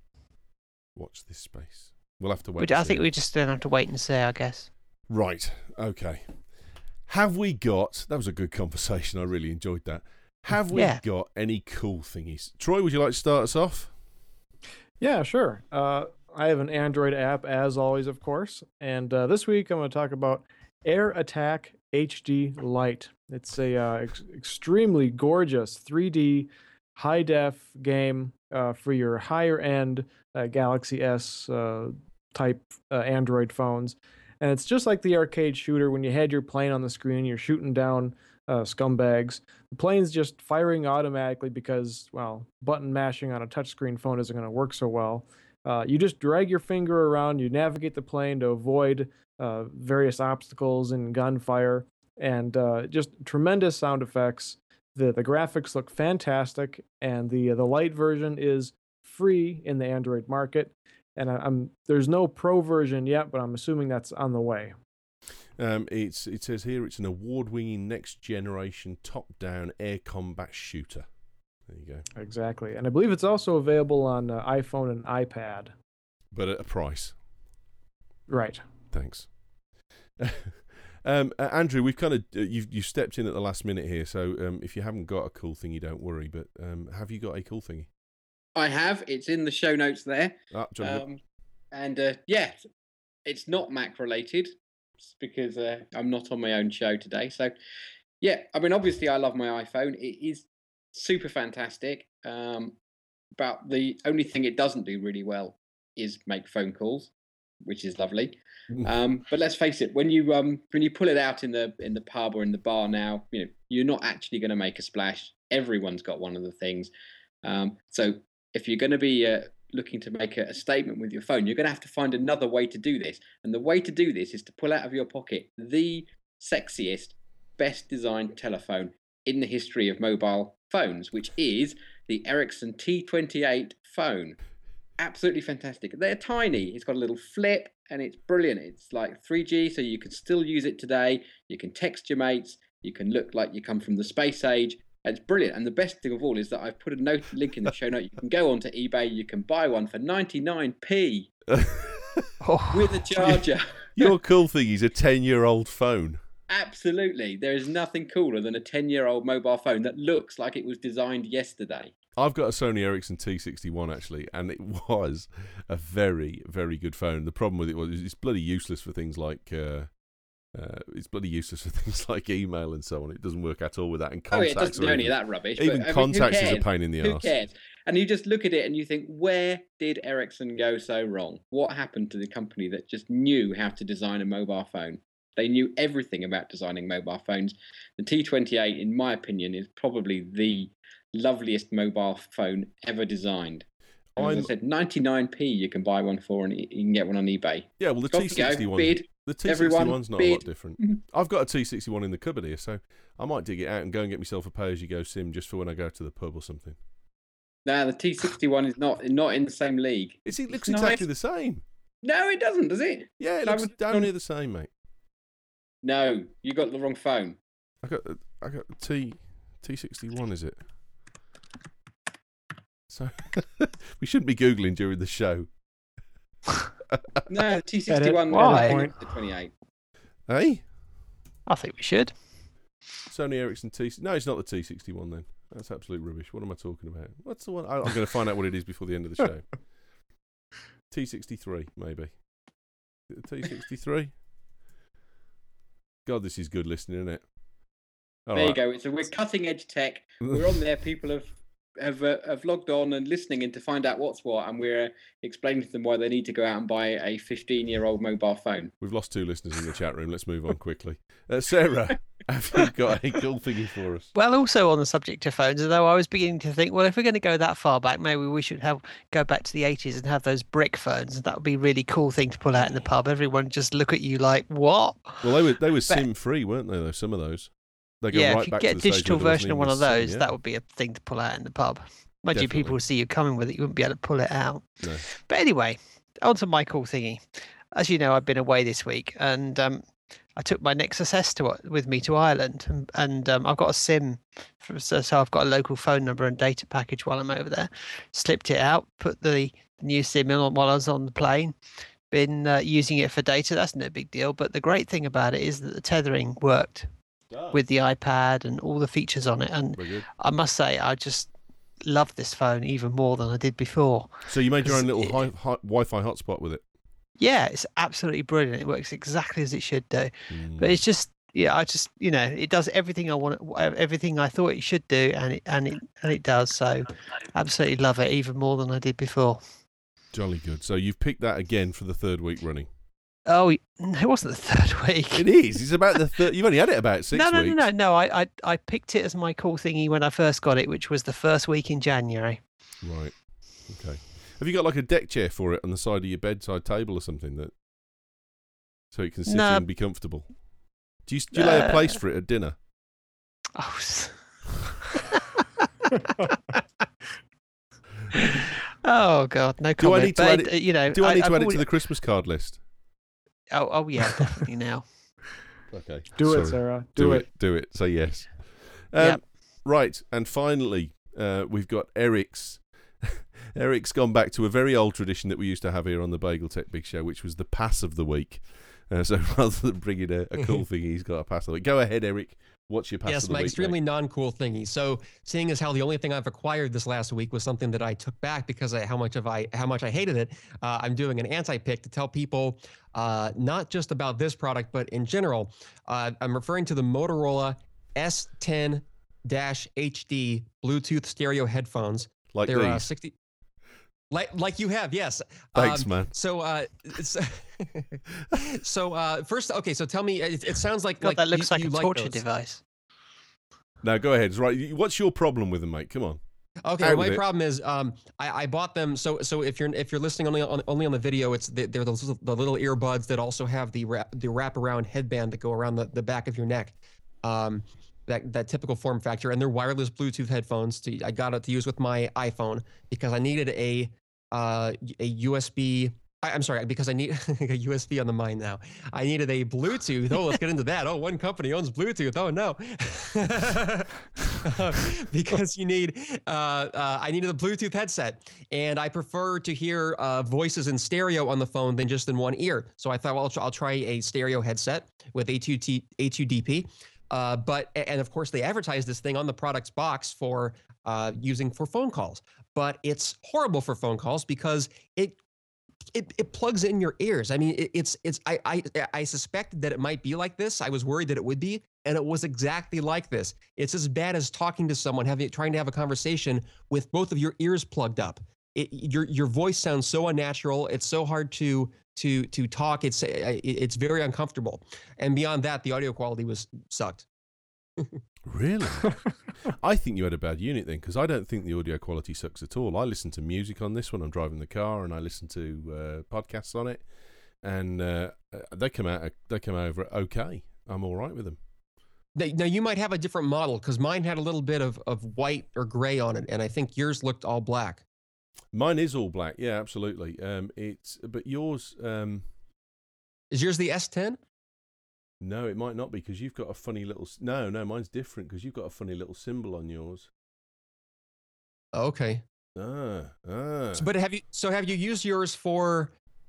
We'll have to wait. But I think we just don't have to wait and see, I guess. Right. Okay. Have we got... That was a good conversation. I really enjoyed that. Have we got any cool thingies? Troy, would you like to start us off? Yeah, sure. I have an Android app, as always, of course. And this week I'm going to talk about Air Attack HD Lite. It's a extremely gorgeous 3D high-def game for your higher-end Galaxy S type Android phones. And it's just like the arcade shooter. When you had your plane on the screen, you're shooting down scumbags. The plane's just firing automatically because, well, button mashing on a touchscreen phone isn't going to work so well. You just drag your finger around, you navigate the plane to avoid various obstacles and gunfire, and just tremendous sound effects. The graphics look fantastic, and the Lite version is free in the Android market. And there's no Pro version yet, but I'm assuming that's on the way. It says here it's an award-winning next-generation top-down air combat shooter. There you go. Exactly. And I believe it's also available on iPhone and iPad. But at a price. Right. Thanks. Andrew, we've kind of you stepped in at the last minute here, so if you haven't got a cool thingy, don't worry. But have you got a cool thingy? I have. It's in the show notes there. And yes, it's not Mac related because I'm not on my own show today. So, yeah, I mean, obviously, I love my iPhone. It is super fantastic. But the only thing it doesn't do really well is make phone calls, which is lovely. But let's face it, when you pull it out in the pub or in the bar now, you're not actually going to make a splash. Everyone's got one of the things. So if you're going to be looking to make a statement with your phone, you're going to have to find another way to do this. And the way to do this is to pull out of your pocket the sexiest, best designed telephone in the history of mobile phones, which is the Ericsson T28 phone. Absolutely fantastic. They're tiny. It's got a little flip and it's brilliant. It's like 3G, so you can still use it today. You can text your mates. You can look like you come from the space age. It's brilliant. And the best thing of all is that I've put a link in the show note. You can go onto eBay. You can buy one for 99p with a charger. Your cool thing is a 10-year-old phone. Absolutely. There is nothing cooler than a 10-year-old mobile phone that looks like it was designed yesterday. I've got a Sony Ericsson T61 actually, and it was a very, very good phone. The problem with it was it's bloody useless for things like email and so on. It doesn't work at all with that. And contacts. It doesn't do any of that rubbish. Even contacts is a pain in the arse. Who cares? And you just look at it and you think, where did Ericsson go so wrong? What happened to the company that just knew how to design a mobile phone? They knew everything about designing mobile phones. The T28, in my opinion, is probably the loveliest mobile phone ever designed. As I said, 99p you can buy one for, and you can get one on eBay. Yeah, well, the T61, the T61's not a lot different. I've got a T61 in the cupboard here, so I might dig it out and go and get myself a pay-as-you-go SIM just for when I go to the pub or something. No, the T61 is not in the same league. It looks exactly the same. No, it doesn't, does it? Yeah, it looks down near the same, mate. No, you got the wrong phone. I got T61, is it? So we shouldn't be Googling during the show. No, T61. Why? The 28. Hey? I think we should. Sony Ericsson No, it's not the T61 then. That's absolute rubbish. What am I talking about? What's the one? I'm going to find out what it is before the end of the show. T63, maybe. T63? God, this is good listening, isn't it? There you go. So we're cutting edge tech. We're on there. People have logged on and listening in to find out what's what, and we're explaining to them why they need to go out and buy a 15-year-old mobile phone. We've lost 2 listeners in the chat room. Let's move on quickly. Sarah, have you got a cool thingy for us? Well, also on the subject of phones, although I was beginning to think, well, if we're going to go that far back, maybe we should go back to the 80s and have those brick phones. That would be a really cool thing to pull out in the pub. Everyone just look at you like, what? Well, they were SIM-free, weren't they, though, some of those? Yeah, if you get a digital version of one of those, that would be a thing to pull out in the pub. Mind you, people would see you coming with it. You wouldn't be able to pull it out. No. But anyway, on to my cool thingy. As you know, I've been away this week, and I took my Nexus S with me to Ireland, and I've got a SIM, so I've got a local phone number and data package while I'm over there. Slipped it out, put the new SIM in while I was on the plane. Been using it for data. That's no big deal. But the great thing about it is that the tethering worked with the iPad and all the features on it. And I must say, I just love this phone even more than I did before. So you made your own little Wi-Fi hotspot with it? Yeah, it's absolutely brilliant. It works exactly as it should do. But it's just, it does everything I want, everything I thought it should do, and it does. So absolutely love it even more than I did before. Jolly good. So you've picked that again for the 3rd week running? Oh, it wasn't the 3rd week. It is. It's about the 3rd. You've only had it about 6 weeks. No. I picked it as my cool thingy when I first got it, which was the 1st week in January. Right. Okay. Have you got like a deck chair for it on the side of your bedside table or something so it can sit in and be comfortable? Do you lay a place for it at dinner? Oh. Oh God, no comment. Do I need to add it to the Christmas card list? Oh yeah, definitely now. Okay. Do it, Sarah. Do it. Do it. Say yes. Right, and finally, we've got Eric's. Eric's gone back to a very old tradition that we used to have here on the Bagel Tech Big Show, which was the pass of the week. So rather than bringing a cool thing, he's got a pass of the week. Go ahead, Eric. What's your pass of the week? Yes, my extremely non-cool thingy. So, seeing as how the only thing I've acquired this last week was something that I took back because how much I hated it, I'm doing an anti-pick to tell people not just about this product, but in general. I'm referring to the Motorola S10-HD Bluetooth stereo headphones. Like they're these. 60. Like you have, yes. Thanks, man. So first, okay. So tell me, it sounds like that looks like a torture device. No, go ahead. It's right. What's your problem with them, mate? Come on. Okay, my problem is I bought them. So if you're listening only on the video, they're the little earbuds that also have the wraparound headband that go around the back of your neck. That typical form factor, and they're wireless Bluetooth headphones. I got it to use with my iPhone because I needed a USB I'm sorry, because I need a USB on the mind now. I needed a Bluetooth. Oh, let's get into that. Oh, one company owns Bluetooth. Oh no, because you need. I needed a Bluetooth headset, and I prefer to hear voices in stereo on the phone than just in one ear. So I thought, well, I'll try a stereo headset with A2DP. And of course, they advertise this thing on the product's box for using for phone calls. But it's horrible for phone calls because it plugs in your ears. I mean, I suspected that it might be like this. I was worried that it would be, and it was exactly like this. It's as bad as talking to someone, trying to have a conversation with both of your ears plugged up. Your voice sounds so unnatural. It's so hard to talk. It's very uncomfortable. And beyond that, the audio quality sucked. Really? I think you had a bad unit then, because I don't think the audio quality sucks at all. I listen to music on this when I'm driving the car, and I listen to podcasts on it, and they come over okay. I'm all right with them. Now you might have a different model, because mine had a little bit of white or gray on it, and I think yours looked all black. Mine is all black, yeah, absolutely. But yours is yours the S10? No, it might not be, because you've got a funny little. No, mine's different, because you've got a funny little symbol on yours. Okay. But have you used yours for?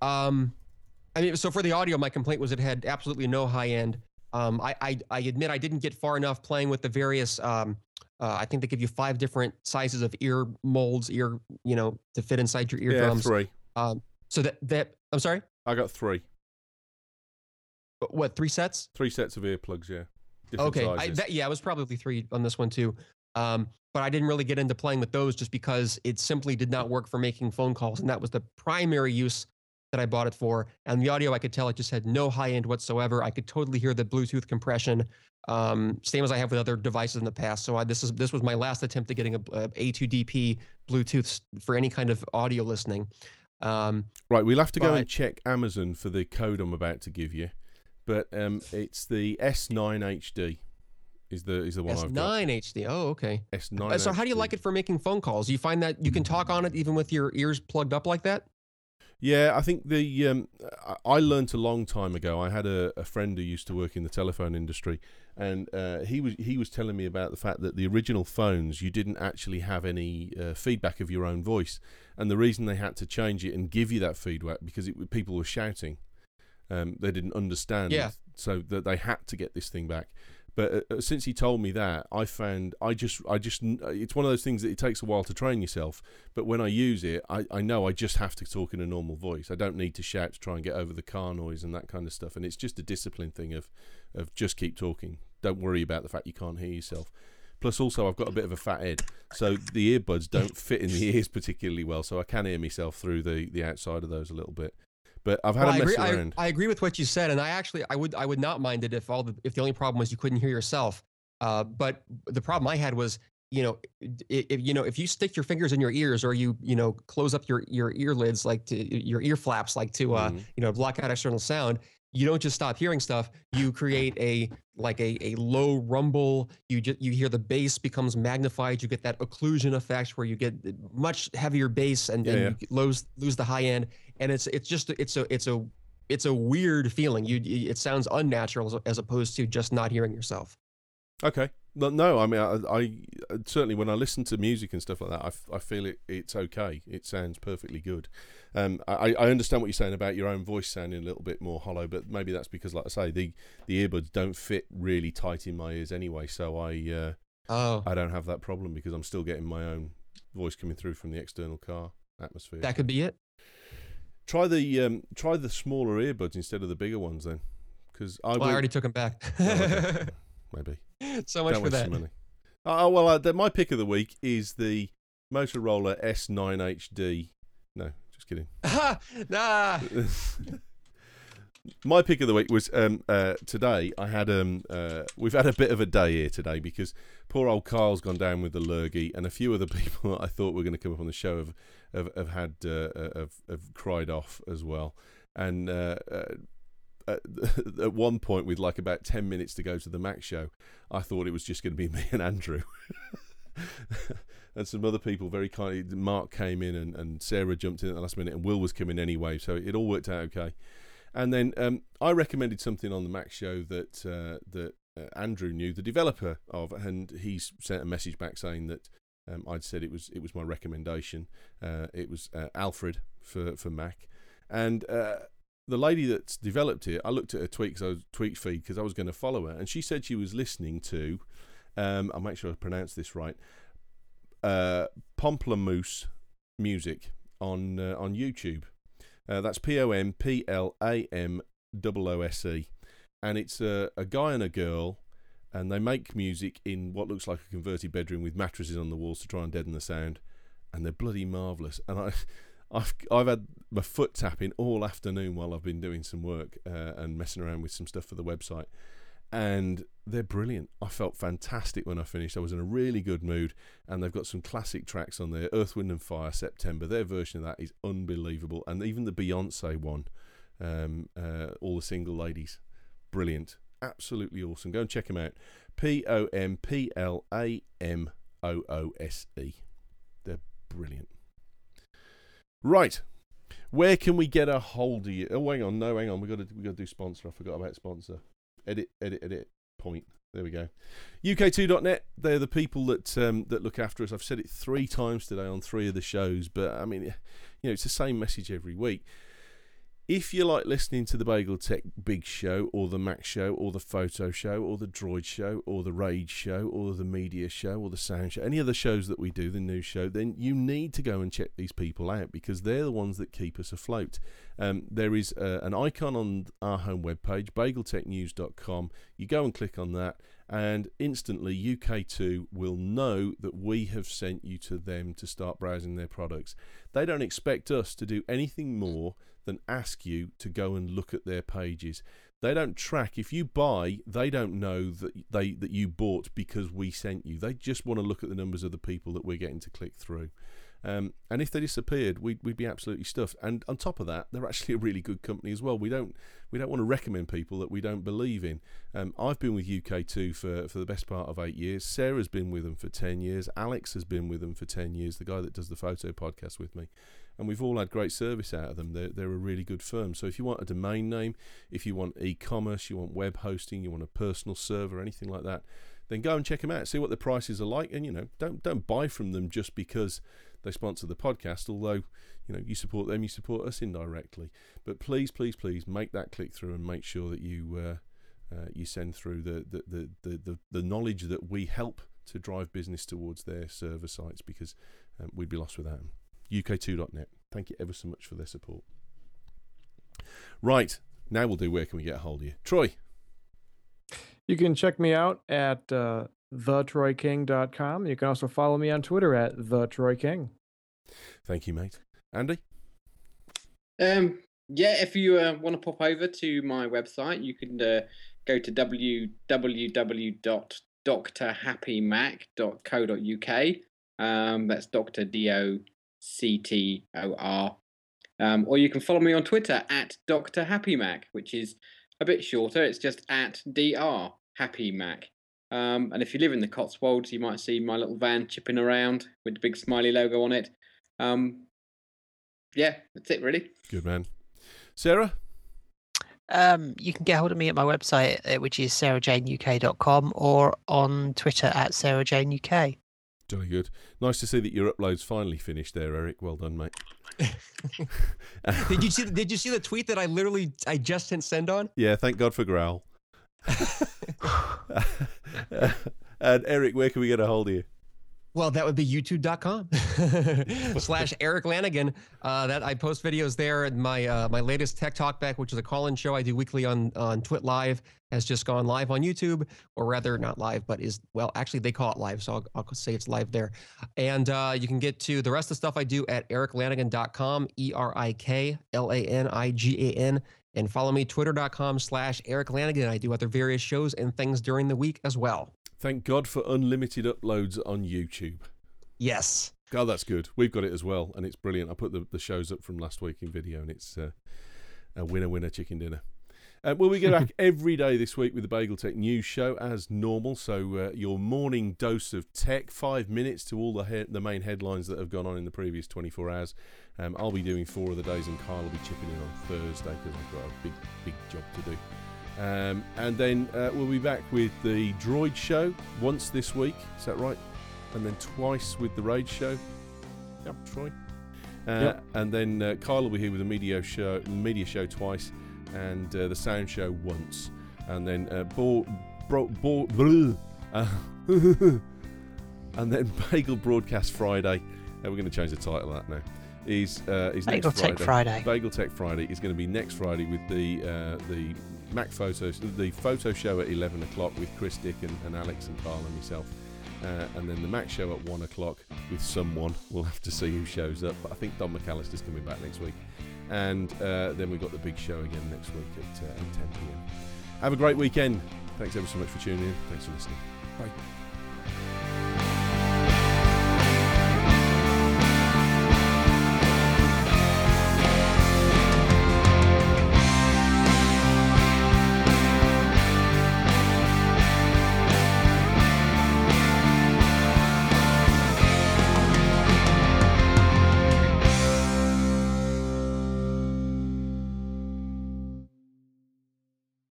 So for the audio, my complaint was it had absolutely no high end. I admit I didn't get far enough playing with the various. I think they give you 5 different sizes of ear molds, to fit inside your eardrums. Yeah, 3. So that I'm sorry. I got 3. What, 3 sets? 3 sets of earplugs, yeah. Different sizes. It was probably 3 on this one too. But I didn't really get into playing with those just because it simply did not work for making phone calls, and that was the primary use that I bought it for. And the audio, I could tell it just had no high end whatsoever. I could totally hear the Bluetooth compression, same as I have with other devices in the past. So this was my last attempt at getting a A2DP Bluetooth for any kind of audio listening. Right, we'll have to go and check Amazon for the code I'm about to give you. But it's the S9HD is the one I've got. S9HD. Oh, okay. S9. So how do you like it for making phone calls? Do you find that you can talk on it even with your ears plugged up like that? Yeah, I think I learned a long time ago. I had a friend who used to work in the telephone industry, and he was telling me about the fact that the original phones, you didn't actually have any feedback of your own voice, and the reason they had to change it and give you that feedback because people were shouting. They didn't understand, so that they had to get this thing back. But since he told me that, I found I just it's one of those things that it takes a while to train yourself. But when I use it, I know I just have to talk in a normal voice. I don't need to shout to try and get over the car noise and that kind of stuff. And it's just a discipline thing of just keep talking. Don't worry about the fact you can't hear yourself. Plus, also, I've got a bit of a fat head, so the earbuds don't fit in the ears particularly well. So I can hear myself through the outside of those a little bit. But I've had a mess around. I agree with what you said, and I would not mind it if the only problem was you couldn't hear yourself. But the problem I had was, if you stick your fingers in your ears or you close up your earlids your ear flaps to block out external sound, you don't just stop hearing stuff. You create a low rumble. You hear the bass becomes magnified. You get that occlusion effect where you get much heavier bass and you lose the high end. And it's a weird feeling. It sounds unnatural as opposed to just not hearing yourself. Okay. No, I mean, I certainly when I listen to music and stuff like that, I feel it's okay. It sounds perfectly good. I understand what you're saying about your own voice sounding a little bit more hollow, but maybe that's because, like I say, the earbuds don't fit really tight in my ears anyway, so I don't have that problem because I'm still getting my own voice coming through from the external car atmosphere. That could be it. Try the smaller earbuds instead of the bigger ones then, because I already took them back. Okay. Maybe. So much for that. Money. My pick of the week is the Motorola S9 HD. No, just kidding. Nah. My pick of the week was today. I had we've had a bit of a day here today because poor old Carl's gone down with the lurgy, and a few other people that I thought were going to come up on the show have cried off as well. And at one point, with like about 10 minutes to go to the Mac show, I thought it was just going to be me and Andrew. and some other people very kindly. Mark came in and Sarah jumped in at the last minute, and Will was coming anyway, so it all worked out okay. And then I recommended something on the Mac show that Andrew knew the developer of, and he sent a message back saying that I'd said it was my recommendation. It was Alfred for Mac, and the lady that's developed it. I looked at her tweet feed because I was going to follow her, and she said she was listening to. I'll make sure I pronounce this right. Pomplamoose music on YouTube. That's POMPLAMOOSE, and it's a guy and a girl, and they make music in what looks like a converted bedroom with mattresses on the walls to try and deaden the sound, and they're bloody marvellous. And I've had my foot tapping all afternoon while I've been doing some work and messing around with some stuff for the website, and they're brilliant. I felt fantastic when I finished. I was in a really good mood, and they've got some classic tracks on there. Earth, Wind and Fire, September. Their version of that is unbelievable, and even the Beyonce one, All the Single Ladies, brilliant, absolutely awesome. Go and check them out. POMPLAMOOSE. They're brilliant. Right, where can we get a hold of you? Oh, hang on, we got to do sponsor. I forgot about sponsor. Edit. Point. There we go. UK2.net. They're the people that look after us. I've said it 3 times today on 3 of the shows, but I mean, it's the same message every week. If you like listening to the Bagel Tech Big Show, or the Mac Show, or the Photo Show, or the Droid Show, or the Rage Show, or the Media Show, or the Sound Show, any of the shows that we do, the news show, then you need to go and check these people out, because they're the ones that keep us afloat. There is an icon on our home webpage, bageltechnews.com. You go and click on that, and instantly UK2 will know that we have sent you to them to start browsing their products. They don't expect us to do anything more than ask you to go and look at their pages. They don't track. If you buy, they don't know that you bought because we sent you. They just want to look at the numbers of the people that we're getting to click through. And if they disappeared, we'd be absolutely stuffed. And on top of that, they're actually a really good company as well. We don't want to recommend people that we don't believe in. I've been with UK2 for the best part of 8 years. Sarah's been with them for 10 years. Alex has been with them for 10 years, the guy that does the photo podcast with me. And we've all had great service out of them. They're a really good firm. So if you want a domain name, if you want e-commerce, you want web hosting, you want a personal server, anything like that, then go and check them out. See what the prices are like. And, don't buy from them just because they sponsor the podcast, although, you support them, you support us indirectly. But please, please, please make that click through and make sure that you send through the knowledge that we help to drive business towards their server sites, because we'd be lost without them. UK2.net. Thank you ever so much for their support. Right, now we'll do where can we get a hold of you. Troy. You can check me out at thetroyking.com. You can also follow me on Twitter at thetroyking. Thank you, mate. Andy? If you want to pop over to my website, you can go to www.drhappymac.co.uk. That's Dr. DOCTOR. Or you can follow me on Twitter at Dr. Happy Mac, which is a bit shorter. It's just at Dr. Happy Mac. And if you live in the Cotswolds, you might see my little van chipping around with the big smiley logo on it. That's it, really. Good man. Sarah? You can get hold of me at my website, which is sarahjaneuk.com, or on Twitter at sarahjaneuk. Jolly good. Nice to see that your upload's finally finished there, Eric. Well done, mate. Did you see the tweet that I just hit send on? Yeah, thank God for Growl. And Eric, where can we get a hold of you? Well, that would be youtube.com /Eric Lanigan. That I post videos there. My latest Tech Talk Back, which is a call-in show I do weekly on Twit Live, has just gone live on YouTube, or rather not live, but actually they call it live, so I'll say it's live there. And you can get to the rest of the stuff I do at ericlanigan.com, ERIKLANIGAN, and follow me twitter.com /Eric Lanigan. I do other various shows and things during the week as well. Thank God for unlimited uploads on YouTube. Yes. God, that's good. We've got it as well, and it's brilliant. I put the shows up from last week in video, and it's a winner, chicken dinner. We'll be back every day this week with the Bagel Tech News Show as normal. So your morning dose of tech, 5 minutes to all the main headlines that have gone on in the previous 24 hours. I'll be doing 4 of the days, and Kyle will be chipping in on Thursday because I've got a big job to do. And then we'll be back with the Droid Show once this week. Is that right? And then twice with the Raid Show. Yep, Troy. And then Kyle will be here with the media show twice, and the sound show once, and then and then Bagel Broadcast Friday. We're going to change the title of that now. Is Bagel Tech Friday. Bagel Tech Friday is going to be next Friday with the Mac Photos, the photo show at 11 o'clock with Chris, Dick, and Alex and Carl and myself. And then the Mac show at 1 o'clock with someone. We'll have to see who shows up. But I think Don McAllister's coming back next week. And then we've got the big show again next week at 10 p.m. Have a great weekend. Thanks ever so much for tuning in. Thanks for listening. Bye.